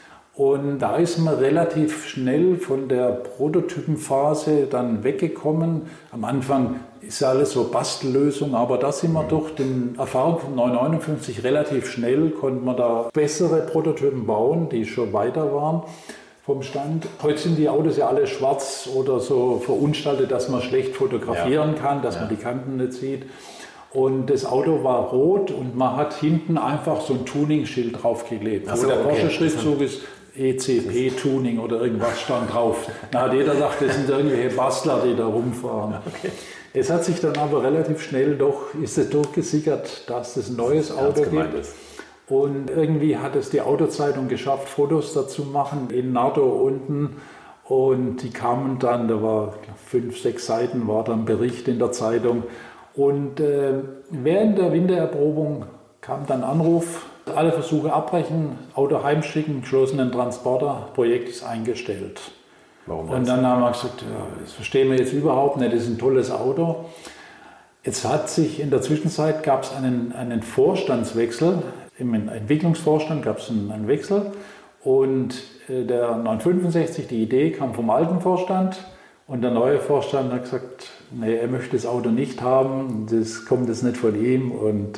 Und da ist man relativ schnell von der Prototypenphase dann weggekommen. Am Anfang ist ja alles so Bastellösung, aber da sind wir durch den Erfahrung von neun neunundfünfzig relativ schnell, konnten wir da bessere Prototypen bauen, die schon weiter waren vom Stand. Heute sind die Autos ja alle schwarz oder so verunstaltet, dass man schlecht fotografieren ja. kann, dass ja. man die Kanten nicht sieht. Und das Auto war rot und man hat hinten einfach so ein Tuning-Schild draufgeklebt. So, wo der okay. Porsche-Schriftzug ist E C P-Tuning oder irgendwas stand drauf. Da hat jeder gesagt, das sind irgendwelche Bastler, die da rumfahren. Okay. Es hat sich dann aber relativ schnell doch, ist es durchgesickert, dass es ein neues Auto gibt. Ist. Und irgendwie hat es die Autozeitung geschafft, Fotos dazu machen in Nardo unten. Und die kamen dann, da war fünf, sechs Seiten, war dann Bericht in der Zeitung. Und äh, während der Wintererprobung kam dann Anruf, alle Versuche abbrechen, Auto heimschicken, geschlossenen Transporter, Projekt ist eingestellt. Warum und dann haben wir gesagt, ja, das verstehen wir jetzt überhaupt nicht, das ist ein tolles Auto. Jetzt hat sich in der Zwischenzeit, gab es einen, einen Vorstandswechsel, im Entwicklungsvorstand gab es einen, einen Wechsel und äh, der neunhundertfünfundsechzig, die Idee kam vom alten Vorstand und der neue Vorstand hat gesagt, nee, er möchte das Auto nicht haben, das kommt jetzt nicht von ihm und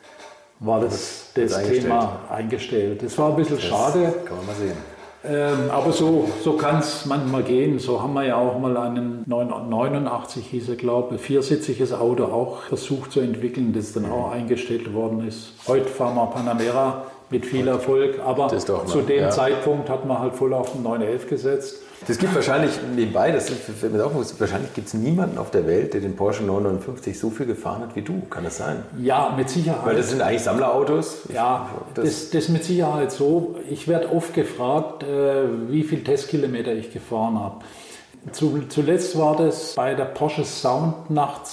war das, das, das Thema eingestellt. Das war ein bisschen das schade. Kann man mal sehen. Ähm, aber so, so kann es manchmal gehen. So haben wir ja auch mal einen neunundachtzig, hieß er, glaube ich, viersitziges Auto auch versucht zu entwickeln, das dann auch eingestellt worden ist. Heute fahren wir Panamera mit viel Erfolg, aber zu dem ja. Zeitpunkt hat man halt voll auf den neun elf gesetzt. Das gibt wahrscheinlich nebenbei, das fällt mir auch auf, wahrscheinlich gibt es niemanden auf der Welt, der den Porsche neunhundertfünfzig so viel gefahren hat wie du. Kann das sein? Ja, mit Sicherheit. Weil das sind eigentlich Sammlerautos. Ja, das, das, das mit Sicherheit so. Ich werde oft gefragt, äh, wie viel Testkilometer ich gefahren habe. Zu, zuletzt war das bei der Porsche Soundnacht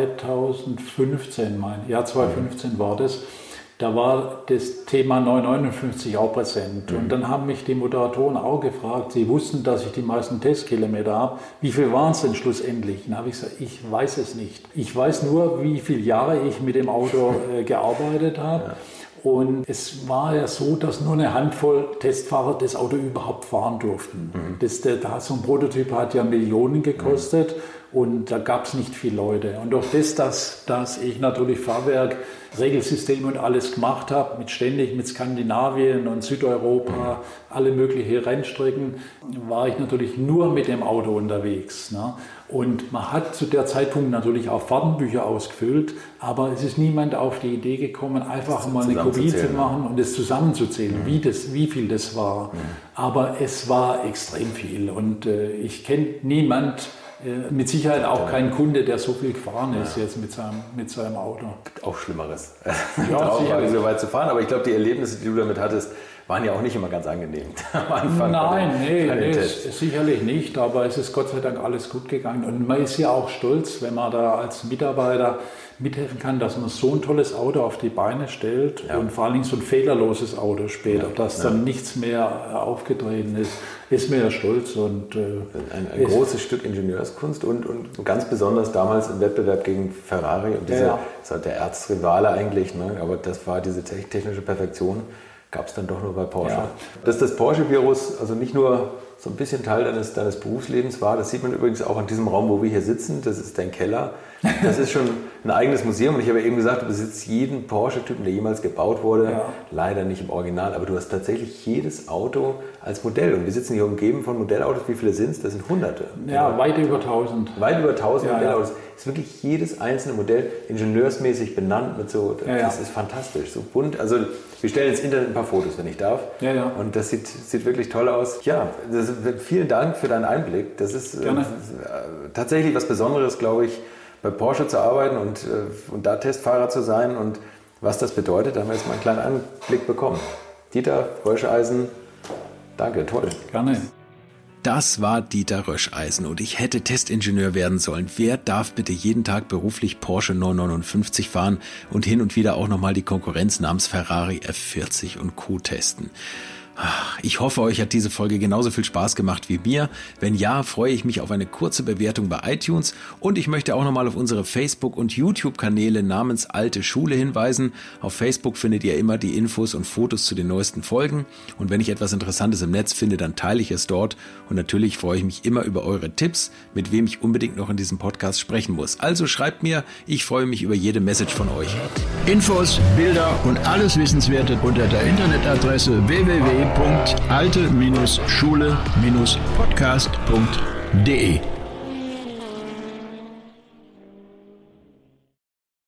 zweitausendfünfzehn, mein Jahr zweitausendfünfzehn war das. Da war das Thema neunhundertneunundfünfzig auch präsent. Mhm. Und dann haben mich die Moderatoren auch gefragt, sie wussten, dass ich die meisten Testkilometer habe. Wie viel waren es denn schlussendlich? Dann habe ich gesagt, ich weiß es nicht. Ich weiß nur, wie viele Jahre ich mit dem Auto äh, gearbeitet habe. Ja. Und es war ja so, dass nur eine Handvoll Testfahrer das Auto überhaupt fahren durften. Mhm. Das, der, so ein Prototyp hat ja Millionen gekostet. Mhm. Und da gab es nicht viele Leute. Und durch das, dass, dass ich natürlich Fahrwerk, Regelsysteme und alles gemacht habe, mit ständig mit Skandinavien und Südeuropa, alle möglichen Rennstrecken, war ich natürlich nur mit dem Auto unterwegs. Ne? Und man hat zu der Zeitpunkt natürlich auch Fahrtenbücher ausgefüllt, aber es ist niemand auf die Idee gekommen, einfach mal eine Kopie zu machen und es zusammenzuzählen, mhm. wie, das, wie viel das war. Mhm. Aber es war extrem viel und äh, ich kenne niemand, mit Sicherheit auch kein Kunde, der so viel gefahren ist ja. jetzt mit seinem, mit seinem Auto. Gibt auch Schlimmeres, ja, so weit zu fahren. Aber ich glaube, die Erlebnisse, die du damit hattest, waren ja auch nicht immer ganz angenehm am Anfang. Nein, nee, nee sicherlich nicht. Aber es ist Gott sei Dank alles gut gegangen. Und man ist ja auch stolz, wenn man da als Mitarbeiter mithelfen kann, dass man so ein tolles Auto auf die Beine stellt ja. und vor allen Dingen so ein fehlerloses Auto später, ja. dass ja. dann nichts mehr aufgetreten ist, ist mir ja stolz. Und, äh, ein ein großes Stück Ingenieurskunst und, und ganz besonders damals im Wettbewerb gegen Ferrari. Und diese, ja. das war der Erzrivale eigentlich, ne? Aber das war diese technische Perfektion, gab es dann doch nur bei Porsche. Ja. Dass das Porsche-Virus also nicht nur so ein bisschen Teil deines, deines Berufslebens war, das sieht man übrigens auch in diesem Raum, wo wir hier sitzen, das ist dein Keller. Das ist schon ein eigenes Museum und ich habe ja eben gesagt, du besitzt jeden Porsche-Typen, der jemals gebaut wurde, ja. leider nicht im Original, aber du hast tatsächlich jedes Auto als Modell und wir sitzen hier umgeben von Modellautos, wie viele sind es? Das sind Hunderte. Ja, oder? weit über tausend. Weit über tausend ja, Modellautos. Ja. Ist wirklich jedes einzelne Modell ingenieursmäßig benannt mit so, ja, das ja. ist fantastisch, so bunt. Also wir stellen ins Internet ein paar Fotos, wenn ich darf. Ja, ja. Und das sieht, sieht wirklich toll aus. Ja, das, vielen Dank für deinen Einblick. Das ist äh, tatsächlich was Besonderes, glaube ich, bei Porsche zu arbeiten und, äh, und da Testfahrer zu sein. Und was das bedeutet, da haben wir jetzt mal einen kleinen Einblick bekommen. Dieter Röscheisen, danke, toll. Gerne. Das war Dieter Röscheisen und ich hätte Testingenieur werden sollen. Wer darf bitte jeden Tag beruflich Porsche neunhundertneunundfünfzig fahren und hin und wieder auch nochmal die Konkurrenz namens Ferrari F vierzig und Co. testen? Ich hoffe, euch hat diese Folge genauso viel Spaß gemacht wie mir. Wenn ja, freue ich mich auf eine kurze Bewertung bei iTunes und ich möchte auch nochmal auf unsere Facebook- und YouTube-Kanäle namens Alte Schule hinweisen. Auf Facebook findet ihr immer die Infos und Fotos zu den neuesten Folgen und wenn ich etwas Interessantes im Netz finde, dann teile ich es dort und natürlich freue ich mich immer über eure Tipps, mit wem ich unbedingt noch in diesem Podcast sprechen muss. Also schreibt mir, ich freue mich über jede Message von euch. Infos, Bilder und alles Wissenswerte unter der Internetadresse w w w punkt alte Schule Podcast punkt de